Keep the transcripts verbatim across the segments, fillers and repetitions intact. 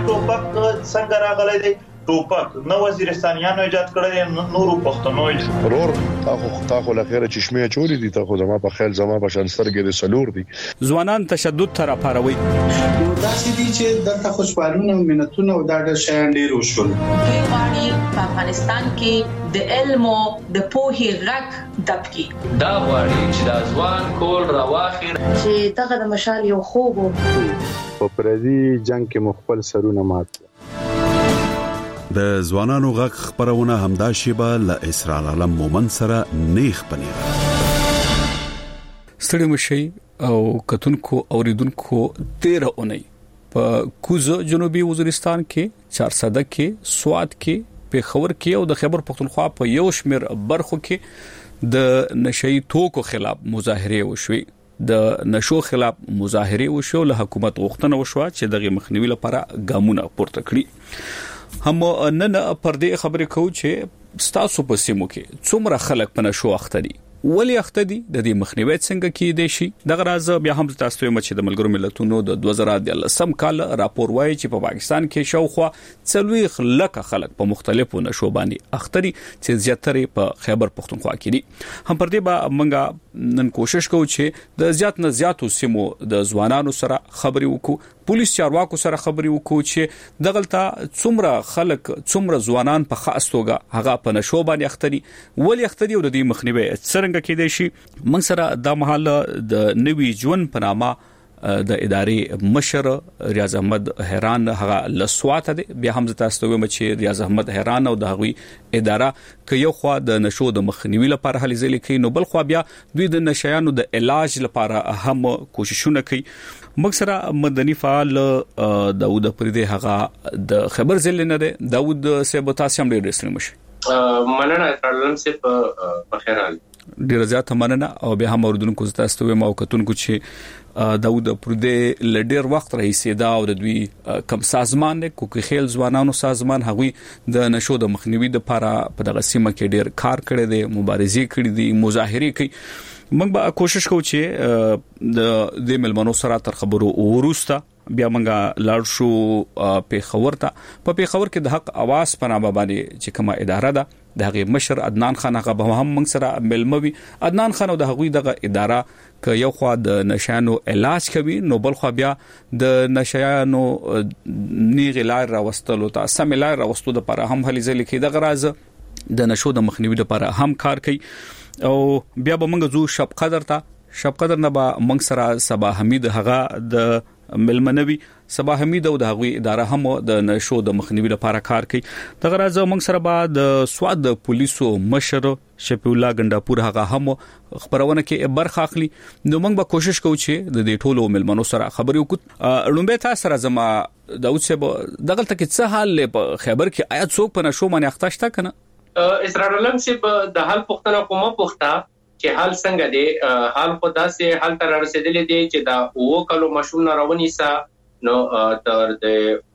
ټوپک څنګه راغلی دی؟ ټوپک نه وزیرستانیانو ایجاد کړی، نورو پښتنو ایجاد. ورور تاسو تاسو لخيره چشمه چوری دي، تاسو زما په خیال زما په شانسترګې د سلور دي. ځوانان تشدد تر پاروي. یو داسې دي چې دلته خوشحالونه منتونه او دا ډېر شیان ډېر وشول. غواړي په افغانستان کې د علم او د پوهې غږ دبکي. دا غواړي چې د ځوان کول راواخیر چې دغه د مشال یو خوب په پردي جنگ کې مخبل سرونه مات. د ځوانانو غږ خبرونه همدا شیبه ل اسرار عالم مومن سره نیخ پنیره. ستړي مشي او کتونکو اوریدونکو تیر اونۍ په کوزه جنوبي وزیرستان کې چارسده کې سوات کې پیښور کې او د خیبر پختونخوا په یو شمیر برخو کې د نشئی توکو خلاف مظاهره وشوي. د نشو خلاف مظاهره وشو، له حکومت غوښتنه وشوه چې دغه مخنیوي لپاره ګامونه پورته کړي. هم نن پر دې خبرې کوو چې ستاسو په سیمو کې څومره خلک په نشو اخته دي، ولی اخته دي، د دې مخنیوي څنګه کېدای شي. دغه راز بیا هم تاسو ته مچ د ملګرو ملتونو د دوه زره دولسم کال راپور وایي چې په پاکستان کې شاوخوا څلويخ لک خلک په مختلفو نشو باندې اخته دي چې زیاتره په خیبر پختونخوا کې دي. هم پر دې به موږ نن کوشش کوو چې د زیات نه زیاتو سیمو د ځوانانو سره خبرې وکړو، پولیس چارواکو سره خبرې وکړو چې دغلطه څومره خلک څومره ځوانان په خاص توګه هغه په نشو باندې اخته دي، ولی اخته دي او د دې مخنیوي څنګه کېدای شي. موږ سره د محل د نوي ژوند په نامه د ادارې مشر ریاض احمد حیران هغه لسوات دی. بیا هم تاسو ته وایم چې ریاض احمد حیران او د هغوی اداره ک یو خوا د نشو د مخنیوي لپاره هلې ځلې کوي، نو بل خوا بیا دوی د نشایانو د علاج لپاره هم کوششونه کوي. موږ سره مدني فعال داوود پردې هغه د خبر ضلع نه دی. داوود صاحب تاسو هم ډېر ستړي مشه. مننه ترلم صاحب په خیر حال. ډیر زیات مننه او به هم اوردونکو تاسو ته مو کتونکو چې داوود پردې لډیر وخت رئیس دا او د دوی کم سازمان نه کوکي خیل ځوانانو سازمان هغوی د نشو د مخنیوي د لپاره په دغه سیمه کې ډیر کار کړی دی، مبارزې کړې دي، مظاهره کوي. موږ به کوشش کوو چې د دې ملمنو سره تر خبرو ورسته بیا موږ لاړ شو پیښور ته. په پیښور کې د حق اواز په نامه باندې چې کومه اداره ده د هغه مشر عدنان خان هغه به هم موږ سره ملموي. عدنان خان او د هغوی دغه اداره ک یو خوا د نشانو علاج کوي، نو بل خوا بیا د نشانو نیغ لار راوستلو ته سم لار راوستلو لپاره هم هلي ځلې کې د غراز د نشو د مخنیوي لپاره هم کار کوي. او بیا به موږ زو شب قدر ته شب قدر نه به موږ سره صبا حمید هغه د ملمنوي صبا حمید او د هغوی اداره هم د نشو د مخنیوي لپاره کار کوي. دغه راز موږ سره به د سواد د پولیسو مشر شفیع الله ګنداپور هغه هم خبرونه کې برخه اخلي. نو موږ به کوشش کوو چې د دې ټولو ملمنو سره خبرې وکړو. لومبه تاسو سره زما داوود صاحب دغه تک څه حال په خیبر کې آیا څوک په نشو باندې اخته شته کنه؟ اسرار علم صاحب د حال پختنه کومه پخته چې حال څنګه دی، حال خو داسې حال تر رسیدلې دی چې دا وو کلو مشون راونی سا نو تر د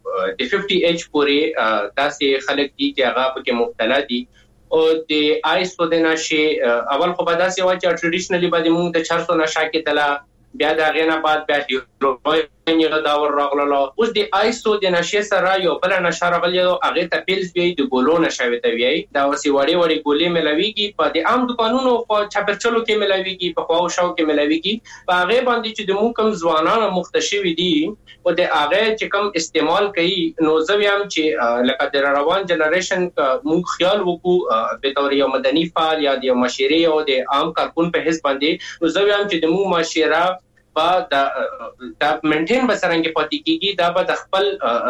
پنځه ایچ پورې داسې خلک دي چې هغه پکې مبتلا دي او د آیسو د نشي اول خو به داسې و چې ټریډیشنلی باندې موږ د چار سو نشه کې تلا بیا دا غینا بعد بیا هیروین یو دا ور راغله. اوس د آیسو د نشه سره یو بل نشه راغلی او هغه ته پیلز وی د ګولو نشه وی وی دا وسی وړي وړي ګولې ملويږي په د عام دکانونو په چاپرچلو کې ملويږي په خواو شاو کې ملويږي. په هغه باندې چې د مو کم ځوانانو مختشوي دي او د هغه چې کم استعمال کوي نو زویم چې لکه د روان جنریشن مو خیال وکړو به تور یو مدني فعال یا د مشورې او د عام کارکون په حساب باندې نو زویم چې د مو مشوره با دا دا منټین بسرنګ پاتې کیږي، دا به د خپل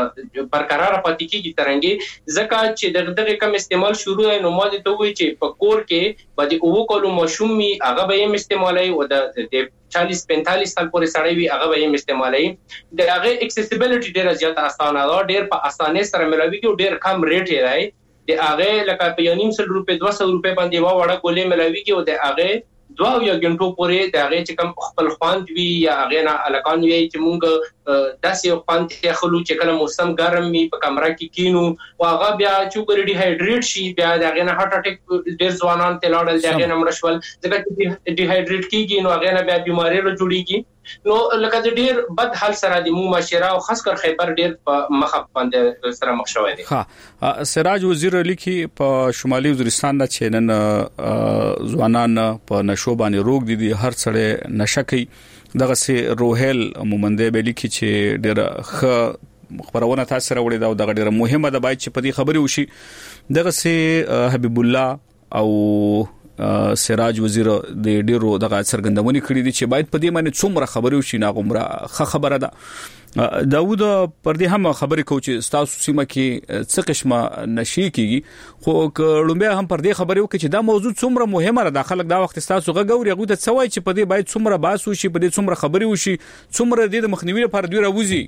برقرار پاتې کیږي ترنګي ځکه چې دغه کم استعمال شروع نو ما دې ته وی چې په کور کې باندې او کولو مشومي هغه به یې استعمالي او د چالیس پینتالیس سال پورې سړی وي هغه به یې استعمالي. د هغه اکسیسیبিলিټي ډیره زیاته اسانه ده، ډیر په اسانه سره ملوي کې ډیر کم ریټ یې راي. د هغه لکه په یو نیم سل روپے دوه سوه روپے باندې وا وړه ګولې ملوي کې او د هغه دوه یو غنټو پورې د هغه چې کم خپل خواند وی یا هغه نه الکان وی چې مونږ داسې خواند ته خلو چې کله موسم ګرم وي په کمره کې کینو او هغه بیا چې ګری ډي هایډریټ شي بیا د هغه نه هارت اٹیک ډیر ځوانان ته لاړل د هغه نه مرشول ځکه چې ډي هایډریټ کیږي نو هغه نه بیا بیماری له جوړیږي. نو لکه د ډیر بد حال سره د مو معاشره او خاص کر خیبر ډیر په مخ باندې سره مخ شوی دی. ها سراج وزیر لیکي په شمالي وزیرستان د چینن ځوانان په نشو باندې روغ دي هر څړې نشکی دغه سي روهل مومنده به لیکي چې ډیر خ خبرونه تاسو راوړي دا دغه ډیره مهمه ده باید چې په دې خبري وشي. دغه سي حبیب الله او سراج وزیر د ډیرو دغه څرګندونې کړې دي چې باید په دې باندې څومره خبري وشي ناغمره خه خبره ده. داوود پر دې هم خبرې کو چې تاسو سیمه کې څه قسمه نشي کیږي خو لومبه هم پر دې خبرې وکړي چې دا موضوع څومره مهمه ده داخله دا وخت تاسو غوړي غو ته څوای چې په دې باید څومره باسو شي په دې څومره خبرې وشي څومره د مخنیوي لپاره دوی راوځي.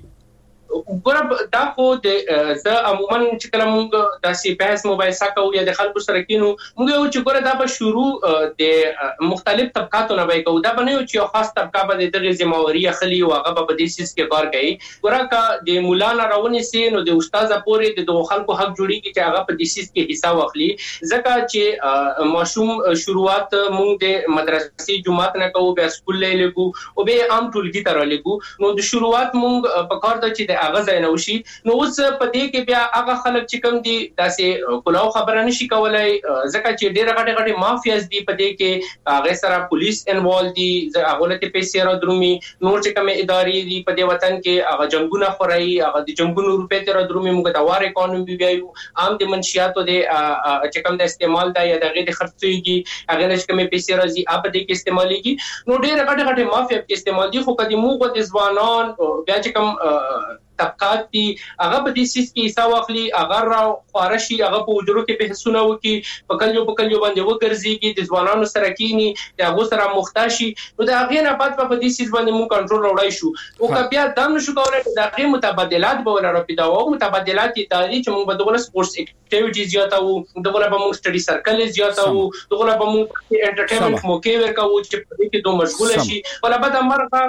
ګور دا خو د ز عموما چې کله موږ د سی بحث مباحثه کوو یا د خلکو سره کینو موږ یو چې ګور دا به شروع د مختلف طبقاتو نه وای کوو دا بنه یو چې خاص طبقه به د ذمہواری اخلي او هغه به د سیس کې کار کوي. ګور کا د مولانا راونی سي نو د استاد پورې د خلکو حق جوړیږي چې هغه په د سیس کې حصہ واخلي ځکه چې ماشوم شروعات موږ د مدرسې جماعت نه کوو بیا سکول لګو او به عام ټولګي ته رالګو نو د شروعات موږ په کار د چې هغه ځای نه وشي نو اوس په دې کې بیا هغه خلک چې کوم دي داسې کلاو خبره نشي کولای ځکه چې ډېر غټ غټ مافیاز دي په دې کې هغه سره پولیس انوالو دي هغه له پیسې را درومي نور چې کوم ادارې دي په دې وطن کې هغه جنگونه خوري هغه د جنگونو روپې ته را درومي موږ د وار اکانومي بیايو عام د منشياتو د چې کوم د استعمال دا یا د غیر خرڅيږي هغه نش کوم پیسې راځي اپ دې کې استعماليږي نو ډېر غټ غټ مافیا کې استعمال دي خو کدي موږ د ځوانان بیا چې کوم طبقات دي هغه په دې سیس کې حصہ واخلي هغه را خارشي هغه په وجرو کې بحثونه وکي په کلیو په کلیو باندې وګرځيږي د ځوانانو سره کینی د هغه سره مختاشي نو د هغه نه بعد په دې سیس باندې مو کنټرول راوړای شو او کبیا دم نشو کولای د هغه متبادلات به ولر پیدا او متبادلات دي چې موږ بدغه سپورتس اکټیویټیز زیاتو دغه به موږ سټډي سرکل زیاتو دغه به موږ انټرټینمنت موکي ورکو چې په دې کې دوه مشغوله شي ولا بعد امرغه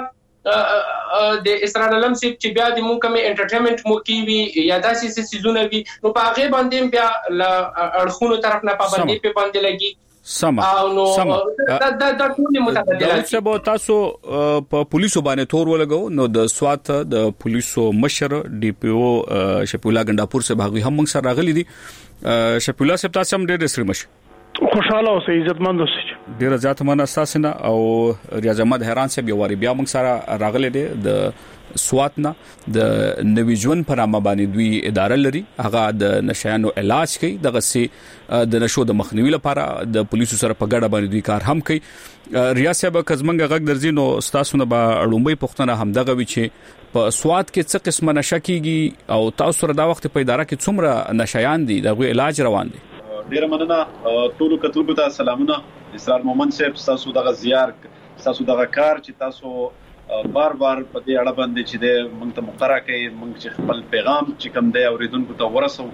د اسرائیل علم سي چې بیا د مو کوم انټرټینمنت مو کیوي یا داسې سيزونه وي نو په هغه باندې بیا ل اړخونو طرف نه پابندي په باندې لګي سم سم دا دا د ټول متبادلات چې به تاسو په پولیسو باندې تور ولګو نو د سوات د پولیسو مشر ډي پی او شپولا ګنداپور سے باغوي هم موږ سره راغلي دي. شپولا صاحب تاسو هم ډېر سری مشه خوشاله اوسئ عزتمند اوسئ ډیر زیات مننه تاسو نه او ریاض احمد حیران صاحب یو واری بیا موږ سره راغلي دي د سوات نه د نوی ژوند پرامه باندې دوی اداره لري هغه د نشایانو علاج کوي دغه سي د نشو د مخنیوي لپاره د پولیسو سره په ګډه باندې دوی کار هم کوي. ریاض صاحب کزمنګ غږ درځي نو تاسو نه به اړومبي پښتنه هم دغه وی چې په سوات کې څه قسمه نشکیږي او تاسو سره دا وخت په اداره کې څومره نشایان دي دغه علاج روان دي. ډیر مننه ټول کتلو ته سلامونه اسرار مومن صاحب تاسو دغه زیار تاسو دغه کار چې تاسو بار بار په دې اړه باندې چې د موږ ته مقرره کوي موږ چې خپل پیغام چې کوم دی اوریدونکو ته ورسو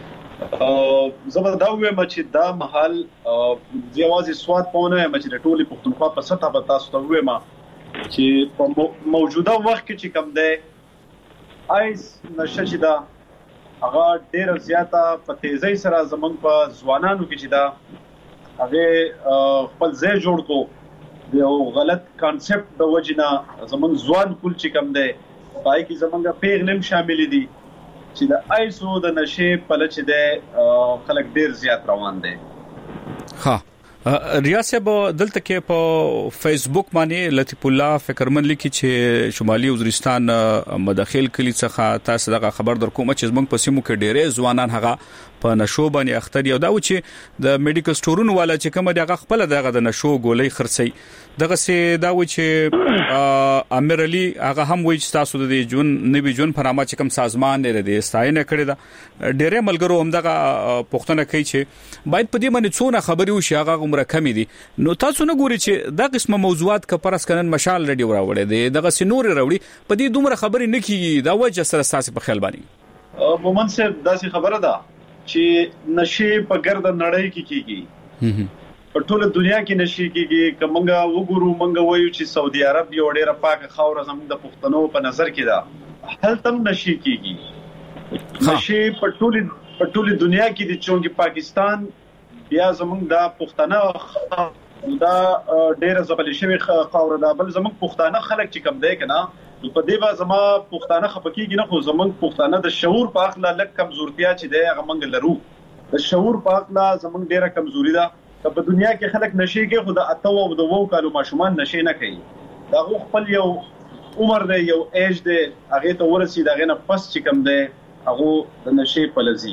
زبر دا وایم چې دا محل ځوازي سواد پونه چې د ټولي پښتونخوا په سطح په تاسو ته وایم چې په موجوده وخت کې چې کوم دی ایس نشه چې دا هغه ډیر زیاته په تیزی سره زمونږ په ځوانانو کې چې دا هغه خپل ځای جوړ کو یو غلط کانسپټ د وجنه زمونږ ځوان کول چې کوم دی پای کې زمونږ پیغام شامل دي چې د ایسو د نشه په لچ دی خلک ډیر زیات روان دي. ها ریاست دلته کې په فیسبوک باندې لطیف الله فکرمن لیکي چې شمالي وزیرستان مداخل کلی څخه تاسو دغه خبر در کوم چې زمونږ په سیمو کې ډېرې ځوانان هغه په نشو باندې اختر یو دا و چې د میډیکل سٹورونو والا چې کوم دغه خپل دغه د نشو ګولۍ خرڅي دغه سي دا و چې امیر علي هغه هم وایي چې تاسو د جون نوی جون فرامه چې کوم سازمان لري د استاینه کړی دا ډېرې ملګرو هم دغه پښتنه کوي چې باید په دې باندې څونه خبري وشي هغه عمر کمی دي نو تاسو نه ګوري چې دا قسمه موضوعات ک پرس کنن مشال ریډیو راوړي دي دغه سينور راوړي په دې دومره خبري نه کیږي دا وجه سره تاسو په خیال باندې مومن صاحب داسې خبره ده چې نشي په ګرد نړۍ کې کیږي په ټوله دنیا کې نشي کیږي کومنګا وګورو منګا وایو چې سعودي عرب یو ډیره پاک خاور زموږ د پښتنو په نظر کې ده هل تم نشي کیږي نشي په ټوله په ټوله دنیا کې د چونګي پاکستان بیا زموږ د پښتنه دا ډېر زبل شوی خاور دا بل زموږ پښتانه خلک چې کم دی کنه په دې با زما پښتانه خپکیږي نه خو زموږ پښتانه د شعور په اخلا لک کمزورتیا چې دی هغه موږ لرو د شعور په اخلا زموږ ډېره کمزوري ده په دنیا کې خلک نشي کې خو د اتو او د وو کالو ماشومان نشي نه کوي دا خپل یو عمر دی یو ایج دی هغه ته ورسي دا غنه پس چې کم دی هغه د نشي په لذي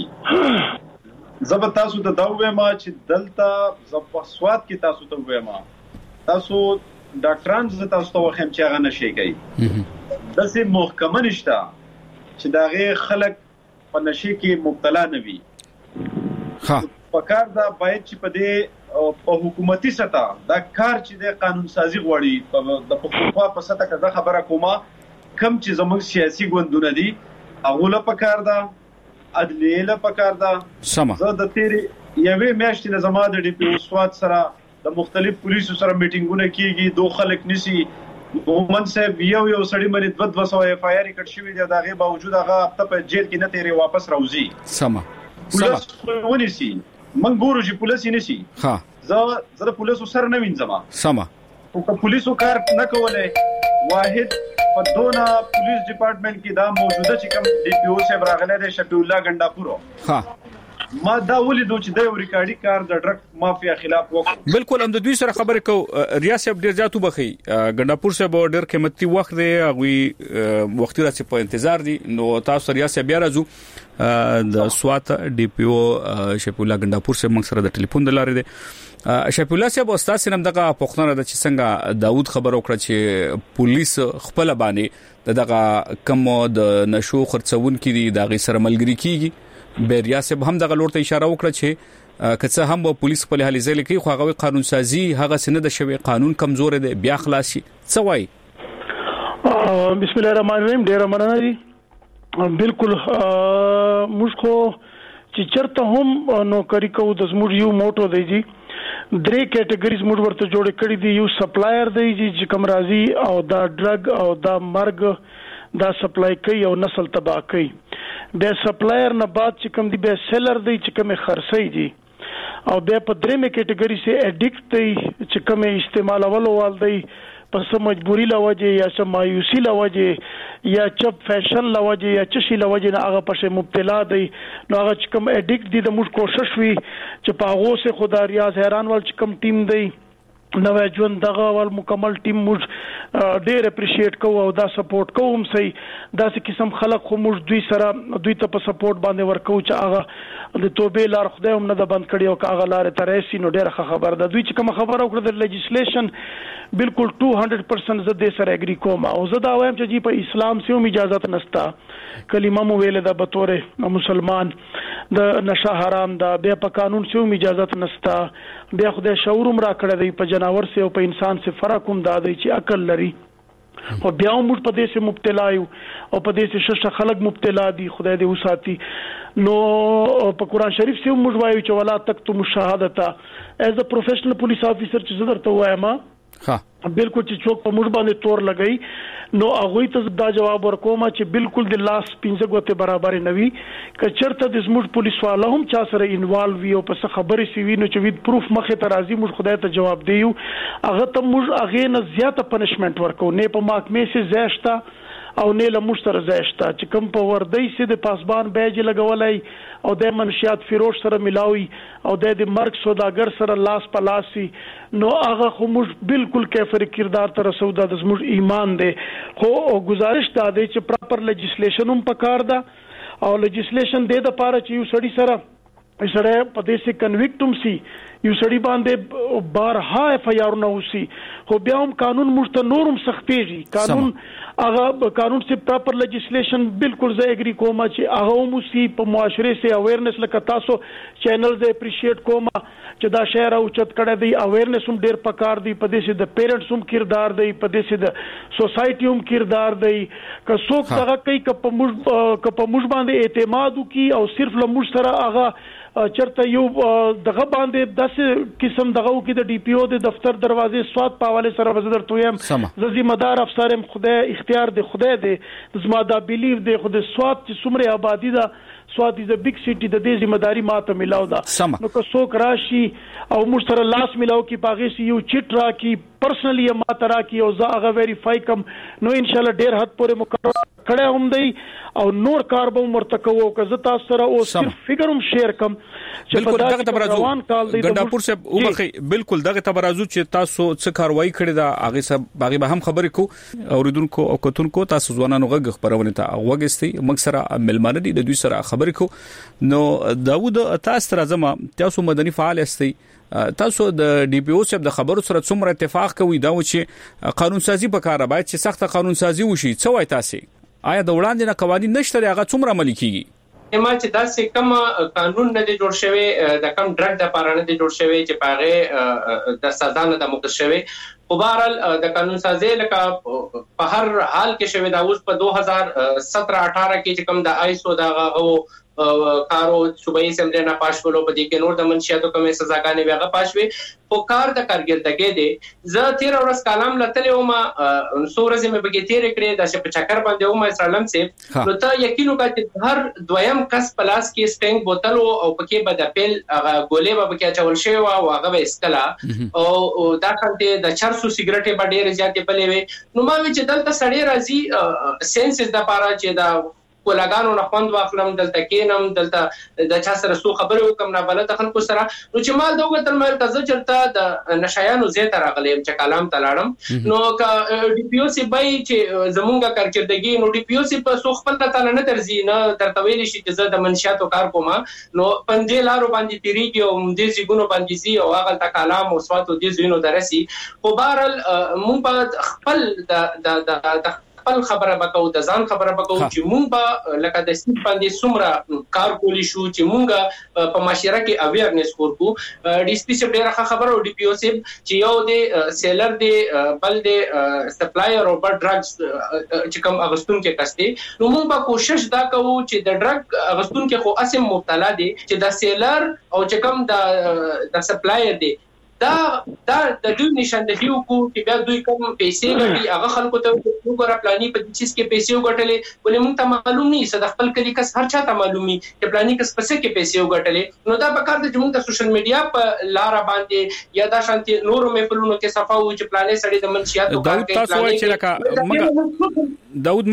زبر تاسو ته دا وایم چې دلته زپسواد کې تاسو ته وایم تاسو ډاکټران ز تاسو ته وایم چې هغه نشي کوي داسې محکمه نشته چې دا غي خلک په نشي کې مبتلا نه وي ها پکار دا باید چې په دې په حکومتي سطح دا کار چې د قانون سازي غوړي د پښتونخوا په سطح کې دا خبره کومه کم چې زموږ سیاسي ګوندونه دي هغه له پکار دا عدلیه له پکار دا سم زه د تیری یوې میاشتې نه زما د ډي پی او سواد سره د مختلف پولیسو سره میټینګونه کیږي دوه خلک نسی مومن صاحب یو یو سړی باندې دوه دوه سو اف آی آر کټ شوی دی دا غي باوجود هغه هفته په جیل کې نه تیری واپس راوځي سم سم ونیسي من ګورو چې پولیس یې نشي ها زه زه پولیسو سره نه وینځم سم او که پولیسو کار نه کولای واحد په دونه پولیس ډپارټمنټ کې دا موجوده چې کوم ډي پی او صاحب راغله د شفیع الله ګنداپورو ها ما دا ولیدو چې د یو ریکارډي کار د ډرګ مافیا خلاف وکړ بالکل هم د دوی سره خبرې کو ریاست ډیر ځاتو بخي ګنداپور صاحب ډیر قیمتي وخت دی هغه وخت راځي په انتظار دي نو تاسو ریاست بیا راځو د سوات ډي پی او شفیع الله ګنداپور صاحب موږ سره د ټلیفون د لارې دی شفیع الله صاحب استاد سینم دغه پښتنه د چې څنګه داوود خبر وکړه چې پولیس خپل باندې دغه کم د نشو خرڅون کې دغه سره ملګری کیږي بیریا صاحب هم دغه لور ته اشاره وکړه چې کڅه هم پولیس خپل حالي ځای لکه خو هغه قانون سازي هغه سند د شوی قانون کمزور دی بیا خلاص شي څه وای بسم الله الرحمن الرحیم ډیر مننه دي بالکل موږ خو چې چرته هم نوکری کوو د زموږ یو موټو دی جی درې کټګریز موږ ورته جوړ کړی دي یو سپلایر دی چې کوم راځي او دا ډرګ او دا مرګ دا سپلای کوي او نسل تباہ کوي د سپلایر نه بعد چې کوم دی به سیلر دی چې کوم خرڅي دي او بیا په درې مې کټګری سي اډیکټ دی چې کوم استعمالولو وال دی پس مجبوری لوجه یا چې مایوسی لوجه یا چپ فیشن لوجه یا چشي لوجه نه هغه پښه مبتلا دی نو هغه چې کوم اډیکټ دي د موږ کوشش وی چې په هغه سه خدا ریاض حیران ول چې کوم ټیم دی نو ژوند دغه ول مکمل ټیم موږ ډېر اپریشیټ کوو او دا سپورټ کوم سي دا څه قسم خلک خو موږ دوی سره دوی ته په سپورټ باندې ورکو چې هغه د توبې لار خدای هم نه د بند کړي او هغه لار ترېسي نو ډېر خبر ده دوی چې کوم خبر او کړ د لیجسلیشن بالکل two hundred percent زه د سره اګری کوم او زه دا وایم چې په اسلام سه هم اجازه نشتا کلمه مو ویل د بطوره مسلمان د نشه حرام ده بیا په قانون سه هم اجازه نشتا بیا خدای شعور را کړی دی په جناور سه او په انسان سه فرق هم دا دی چې عقل لري او بیا موږ په دې سه مبتلا یو او په دې سه شش خلک مبتلا دي خدای دې وساتي نو په قران شریف سه موږ وایو چې ولا تکتم الشهادته as a professional police officer چې زه درته وایم ها بالکل چې څوک په موږ باندې تور لګئی نو هغه ته دا جواب ورکوم چې بالکل د لاس پنځه غوته برابر نه وي که چرته د زموږ پولیس والا هم چا سره انوالو وي او په څه خبرې سی وي نو چې وید پروف مخه ته راځي موږ خدای ته جواب دیو هغه ته موږ هغه نه زیاته پنشمنت ورکو نه په محکمې سي زیاشتا او نه له مشتر زیاشتا چې کوم په وردی سي د پاسبان بیج لګولای او د منشيات فروش سره ملاوي او د مرګ سوداګر سره لاس پلاسي نو هغه خو موږ بالکل کیفر کردار تر سودا د زموږ ایمان دی خو گزارش دا دی چې پراپر لیجسلیشن هم پکار ده او لیجسلیشن د لپاره چې یو سړی سره سره په دې سي کنویکټم سي یو سړی باندې بارها اف آی آر نه وسی خو بیا هم قانون مشته نورم سختيږي قانون هغه قانون سي پراپر لیجسلیشن بالکل زه اګری کوم چې هغه مو سي په معاشره سي اویرنس لکه تاسو چینل زه اپریشیټ کوم چې دا شهر او چت کړه دی اویرنس هم ډیر پکار دی په دې سي د پیرنټس هم کردار دی په دې سي د سوسايټي هم کردار دی که څوک هغه کوي که په موږ که په موږ باندې اعتماد وکي او صرف له موږ سره هغه چرته یو دغه باندې داسې قسم دغه کې د ډي پی او د دفتر دروازې سواد په حواله سره وزیر تویم ز ذمہدار افسر خدای اختیار دی خدای دی زما دا بیلیف دی خدای سواد چې څومره آبادی دا سواد از ا بیگ سیټي د دې ذمہداري ماته ملاو دا نو که څوک راشي او موږ سره لاس ملاو کی پاغي سی یو چټ را کی پرسنلی ماته را کی او زه هغه ویریفای کم نو ان شاء الله ډیر حد پورې مقرر کړه هم دی او نور کار به مرتکو او که زه تاسو سره او صرف فګر هم شیر کم بالکل دغه تبرازو ګنداپور صاحب وبخي بالکل دغه تبرازو چې تاسو څه کاروایی کړی دا هغه سب باغی به هم خبرې کو اوریدونکو او کتونکو تاسو ځوانانو غږ خبرونه ته وګستي موږ سره ملمانه دي د دوی سره خبرې کو نو داوود تاسو تر ازما تاسو مدني فعال استئ تاسو د ډي پی او صاحب د خبرو سره څومره اتفاق کوي دا و چې قانون سازي په کار باید چې سخت قانون سازي وشي څه وای تاسو آیا د وړاندې نه قوانين نشته هغه څومره عملي کیږي ما چې دا څه کوم قانون نه دی جوړ شوی د کم ډرګ د پاره نه دی جوړ شوی چې پاره د سزا نه د مقرر شوی په بهرحال د قانون سازي لکه په هر حال کې شوی دا اوس په دو هزار سترہ اٹھارہ کې چې کوم د آیسو دا او کارو صوبایي اسمبلی نه پاش ولو په دې کې نور د منشیاتو کومه سزاګانې ویغه پاشوي په کار د کارګردګۍ دی زه تیر ورځ کالم لته و ما سورزه مې بګی تیر کړې د شپ چکر باندې و ما اسلام سي نو ته یقین وکړه چې هر دویم کس پلاس کې سټینګ بوتل او پکې به د پیل هغه ګولې به کې چول شي او هغه به اسکلا او دا کنته د چرسو سیګریټ به ډېر زیاتې بلې وي نو ما چې دلته سړی راځي سنسز د پاره چې دا کولاګانو نه خوند واخلم دلته کېنم دلته د چا سره سو خبرې وکم نه بلته خلکو سره نو چې مال دوه تر مې تاسو چرته د نشایانو زه تر غلیم چې کلام تلاړم نو کا ډي پی او سی بای چې زمونږه کارکردګي نو ډي پی او سی په سو خپل تعالی نه درځي نه درته ویل شي چې زه د منشیاتو کار کوم نو پنځه لارو باندې تیریږي او دې سیګونو باندې سي او هغه تا کلام او سواتو دې زینو درسي خو بهرال مونږ په خپل د د خپل خبره وکاو د ځان خبره وکاو چې مونږ به لکه د سیټ باندې څومره کار کولی شو چې مونږ په معاشره کې اویرنس ورکو ډي سي پی څخه ډیره خبره او ډي پی او سي چې یو د سیلر دی بل د سپلایر او بل ډرګز چې کوم اغستون کې کسته نو مونږ به کوشش دا کوو چې د ډرګ اغستون کې خو اسیم مبتلا دي چې د سیلر او چې کوم د د سپلایر دی دا دا د دوی نشاندهي کو چې بیا دوی کوم پیسې غوړي هغه خلکو ته وګوره پلاني په چیز کې پیسې وګټلې ولې موږ ته معلوم نه صد خپل کلی کس هر چا ته معلومي چې پلاني کس پسې کې پیسې وګټلې نو دا په کار د جمهور د سوشل میډیا په لار باندې یا دا شانتي نورو میپلونو کې صفه او چې پلانې سړي د منشياتو کار کوي تاسو وایي چې لکه داود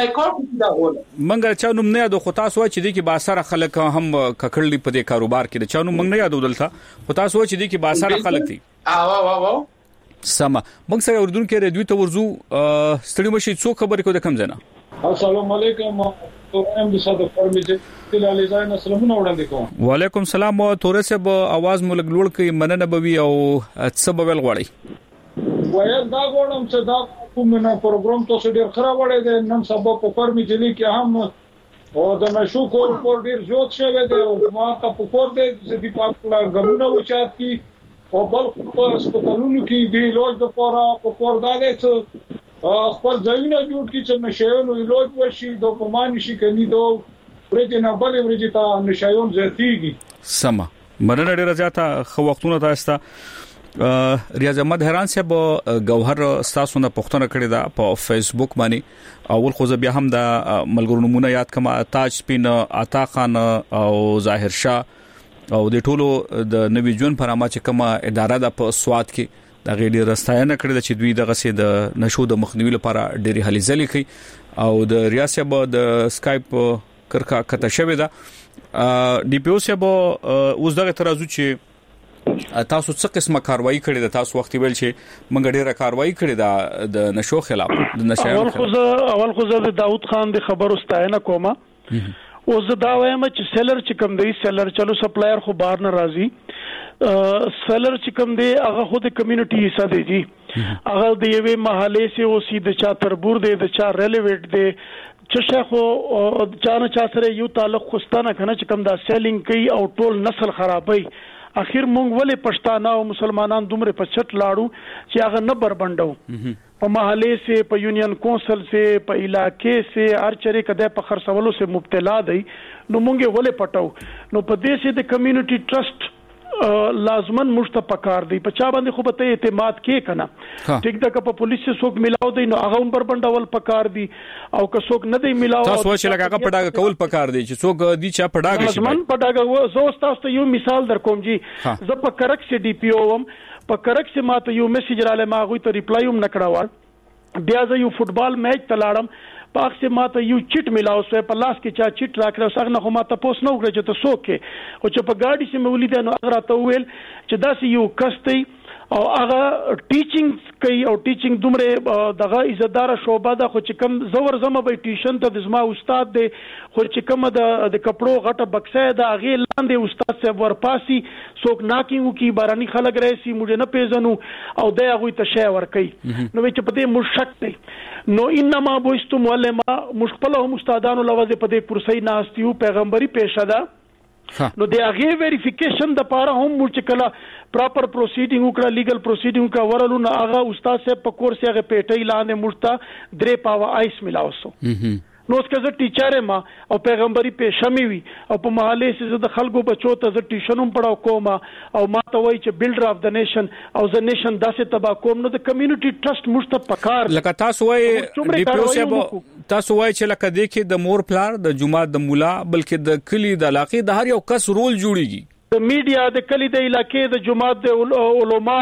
منګ منګ چا نوم نه یادو خو تاسو وایي چې د کی باسره خلک هم ککړلی په دې کاروبار کې د چا نوم منګ نه یادو دلته خو تاسو وایي چې د کی باسره خلک دي وا وا وا سم موږ سره اردن کې ردوی ته ورزو ستړي مشي څو خبرې کو د کم زنه السلام علیکم ام د صدر فرمیجه تل علی زاین السلام وړاندې کوم وعلیکم السلام تورې سه به आवाज مولګ لوړ کې مننه بوي او څه به ول غواړي وایي دا غواړم چې دا کوم نه پروګرام تاسو ډیر خراب وړي د نن سبا په فرمیجه لیکي هم او د نشو کول پر ډیر زیات شوی دی او ما ته په کور دی چې په خپل غمونه وچات کی او بل په سپټالونو کې دی لوج د پورا په کور دالې څه خپل ځایونه جوړ کی چې نشایونو لوج وشي د کومان شي کني دو ورته نه بلې ورته تا نشایون زیاتیږي سم مرنه ډیره زیاته خو وختونه تاسو ریاض احمد حیران صاحب گوهر تاسو نه پښتنه کړی دا په فیسبوک باندې اول خو بیا هم د ملګرو نمونه یاد کما تاج سپین عطا خان او ظاهر شاه او د ټولو د نوی جون پرامه چې کومه اداره د په سواد کې د غېډي راستاینه کړې چې دوی دغه سي د نشو د مخنیوي لپاره ډېری هلي ځلې کوي او د ریاست د سکایپ کرکا کته شوی دا ډي پی او سه به اوس دغه ترازو چې تاسو څه قسمه کاروایی کړې ده تاسو وخت ویل چې موږ ډېره کاروایی کړې ده د نشو خلاف د نشایانو اول خو اول خو د داوود خان د خبرو ستاینه کومه او زه دا وایم چې سیلر چې کوم دی سیلر چلو سپلایر خو بار نه راځي سیلر چې کوم دی هغه خو د کمیونټي حصہ دی جی هغه د یوې محلې سي او سي د چا تربور دی د چا ریلیویټ دی چې شیخو چا نه چا سره یو تعلق خوستانه کنه چې کوم دا سیلینګ کوي او ټول نسل خرابوي اخر مونږ ولې پښتانه او مسلمانان دومره په چټ لاړو چې هغه نه بربندو په محلے سے په یونین کونسل سے په علاقې سے هر چره کده په خرڅولو سے مبتلا دی نو مونږ ولې پټاو نو په دې سه د کمیونټي ټرست لازمن مشته پکار دی په چا باندې خو به اعتماد کې کنه ټیک دا که په پولیس سره څوک ملاو دی نو هغه هم بربندول پکار دی او که څوک نه دی ملاو تاسو چې لکه هغه پډاګه کول پکار دی چې څوک دی چې پډاګه شي لازمن پډاګه زه تاسو ته یو مثال در کوم جی زه په کرک سي ډي پی او وم په کرک سي ماته یو میسج رااله ما غوي ته ریپلای هم نکړاوه بیا زه یو فوټبال میچ تلاړم پاک سے ماته یو چټ ملاو سو په لاس کې چا چټ راکړو څنګه خو ماته پوس نو کړ چې ته سوکې او چې په گاډي سي مې ولیدل نو هغه ته ویل چې دا سی یو کستی او هغه ټیچینګ کوي او ټیچینګ دومره دغه عزتدار شوبه ده خو چې کم زور زما به ټیوشن ته د زما استاد دی خو چې کوم د د کپړو غټه بکسه ده هغه لاندې استاد صاحب ورپاسي څوک ناکینګو کی بارانی خلک راسي موږ نه پیژنو او د هغه ته شی ور کوي نو چې په دې مشک دی نو انما بوستو معلمه مشکله هم استادانو لوازه په دې کرسي ناستیو پیغمبري پیشه ده نو د هغه ویریفیکیشن د پاره هم موږ کله پراپر پروسیډینګ وکړه لیګل پروسیډینګ کا ورلو نه هغه استاد صاحب په کورس هغه پیټي لاندې مرته درې پاوه آیس ملاوسو نو اس که زه ټیچر ما او پیغمبري پیشه مې وي او په محلي سه د خلکو بچو ته زه ټیوشنوم پڑھاو کوم او ما ته وای چې بلډر اف د نیشن او د نیشن داسې تبا کوم نو د کمیونټي ټرست مشته پکار لکه تاسو وای ډي پی او صاحب تاسو وای چې لکه د کې د مور پلار د جمعه د مولا بلکې د کلی د علاقې د هر یو کس رول جوړیږي د میډیا د کلی د علاقې د جماعت د علما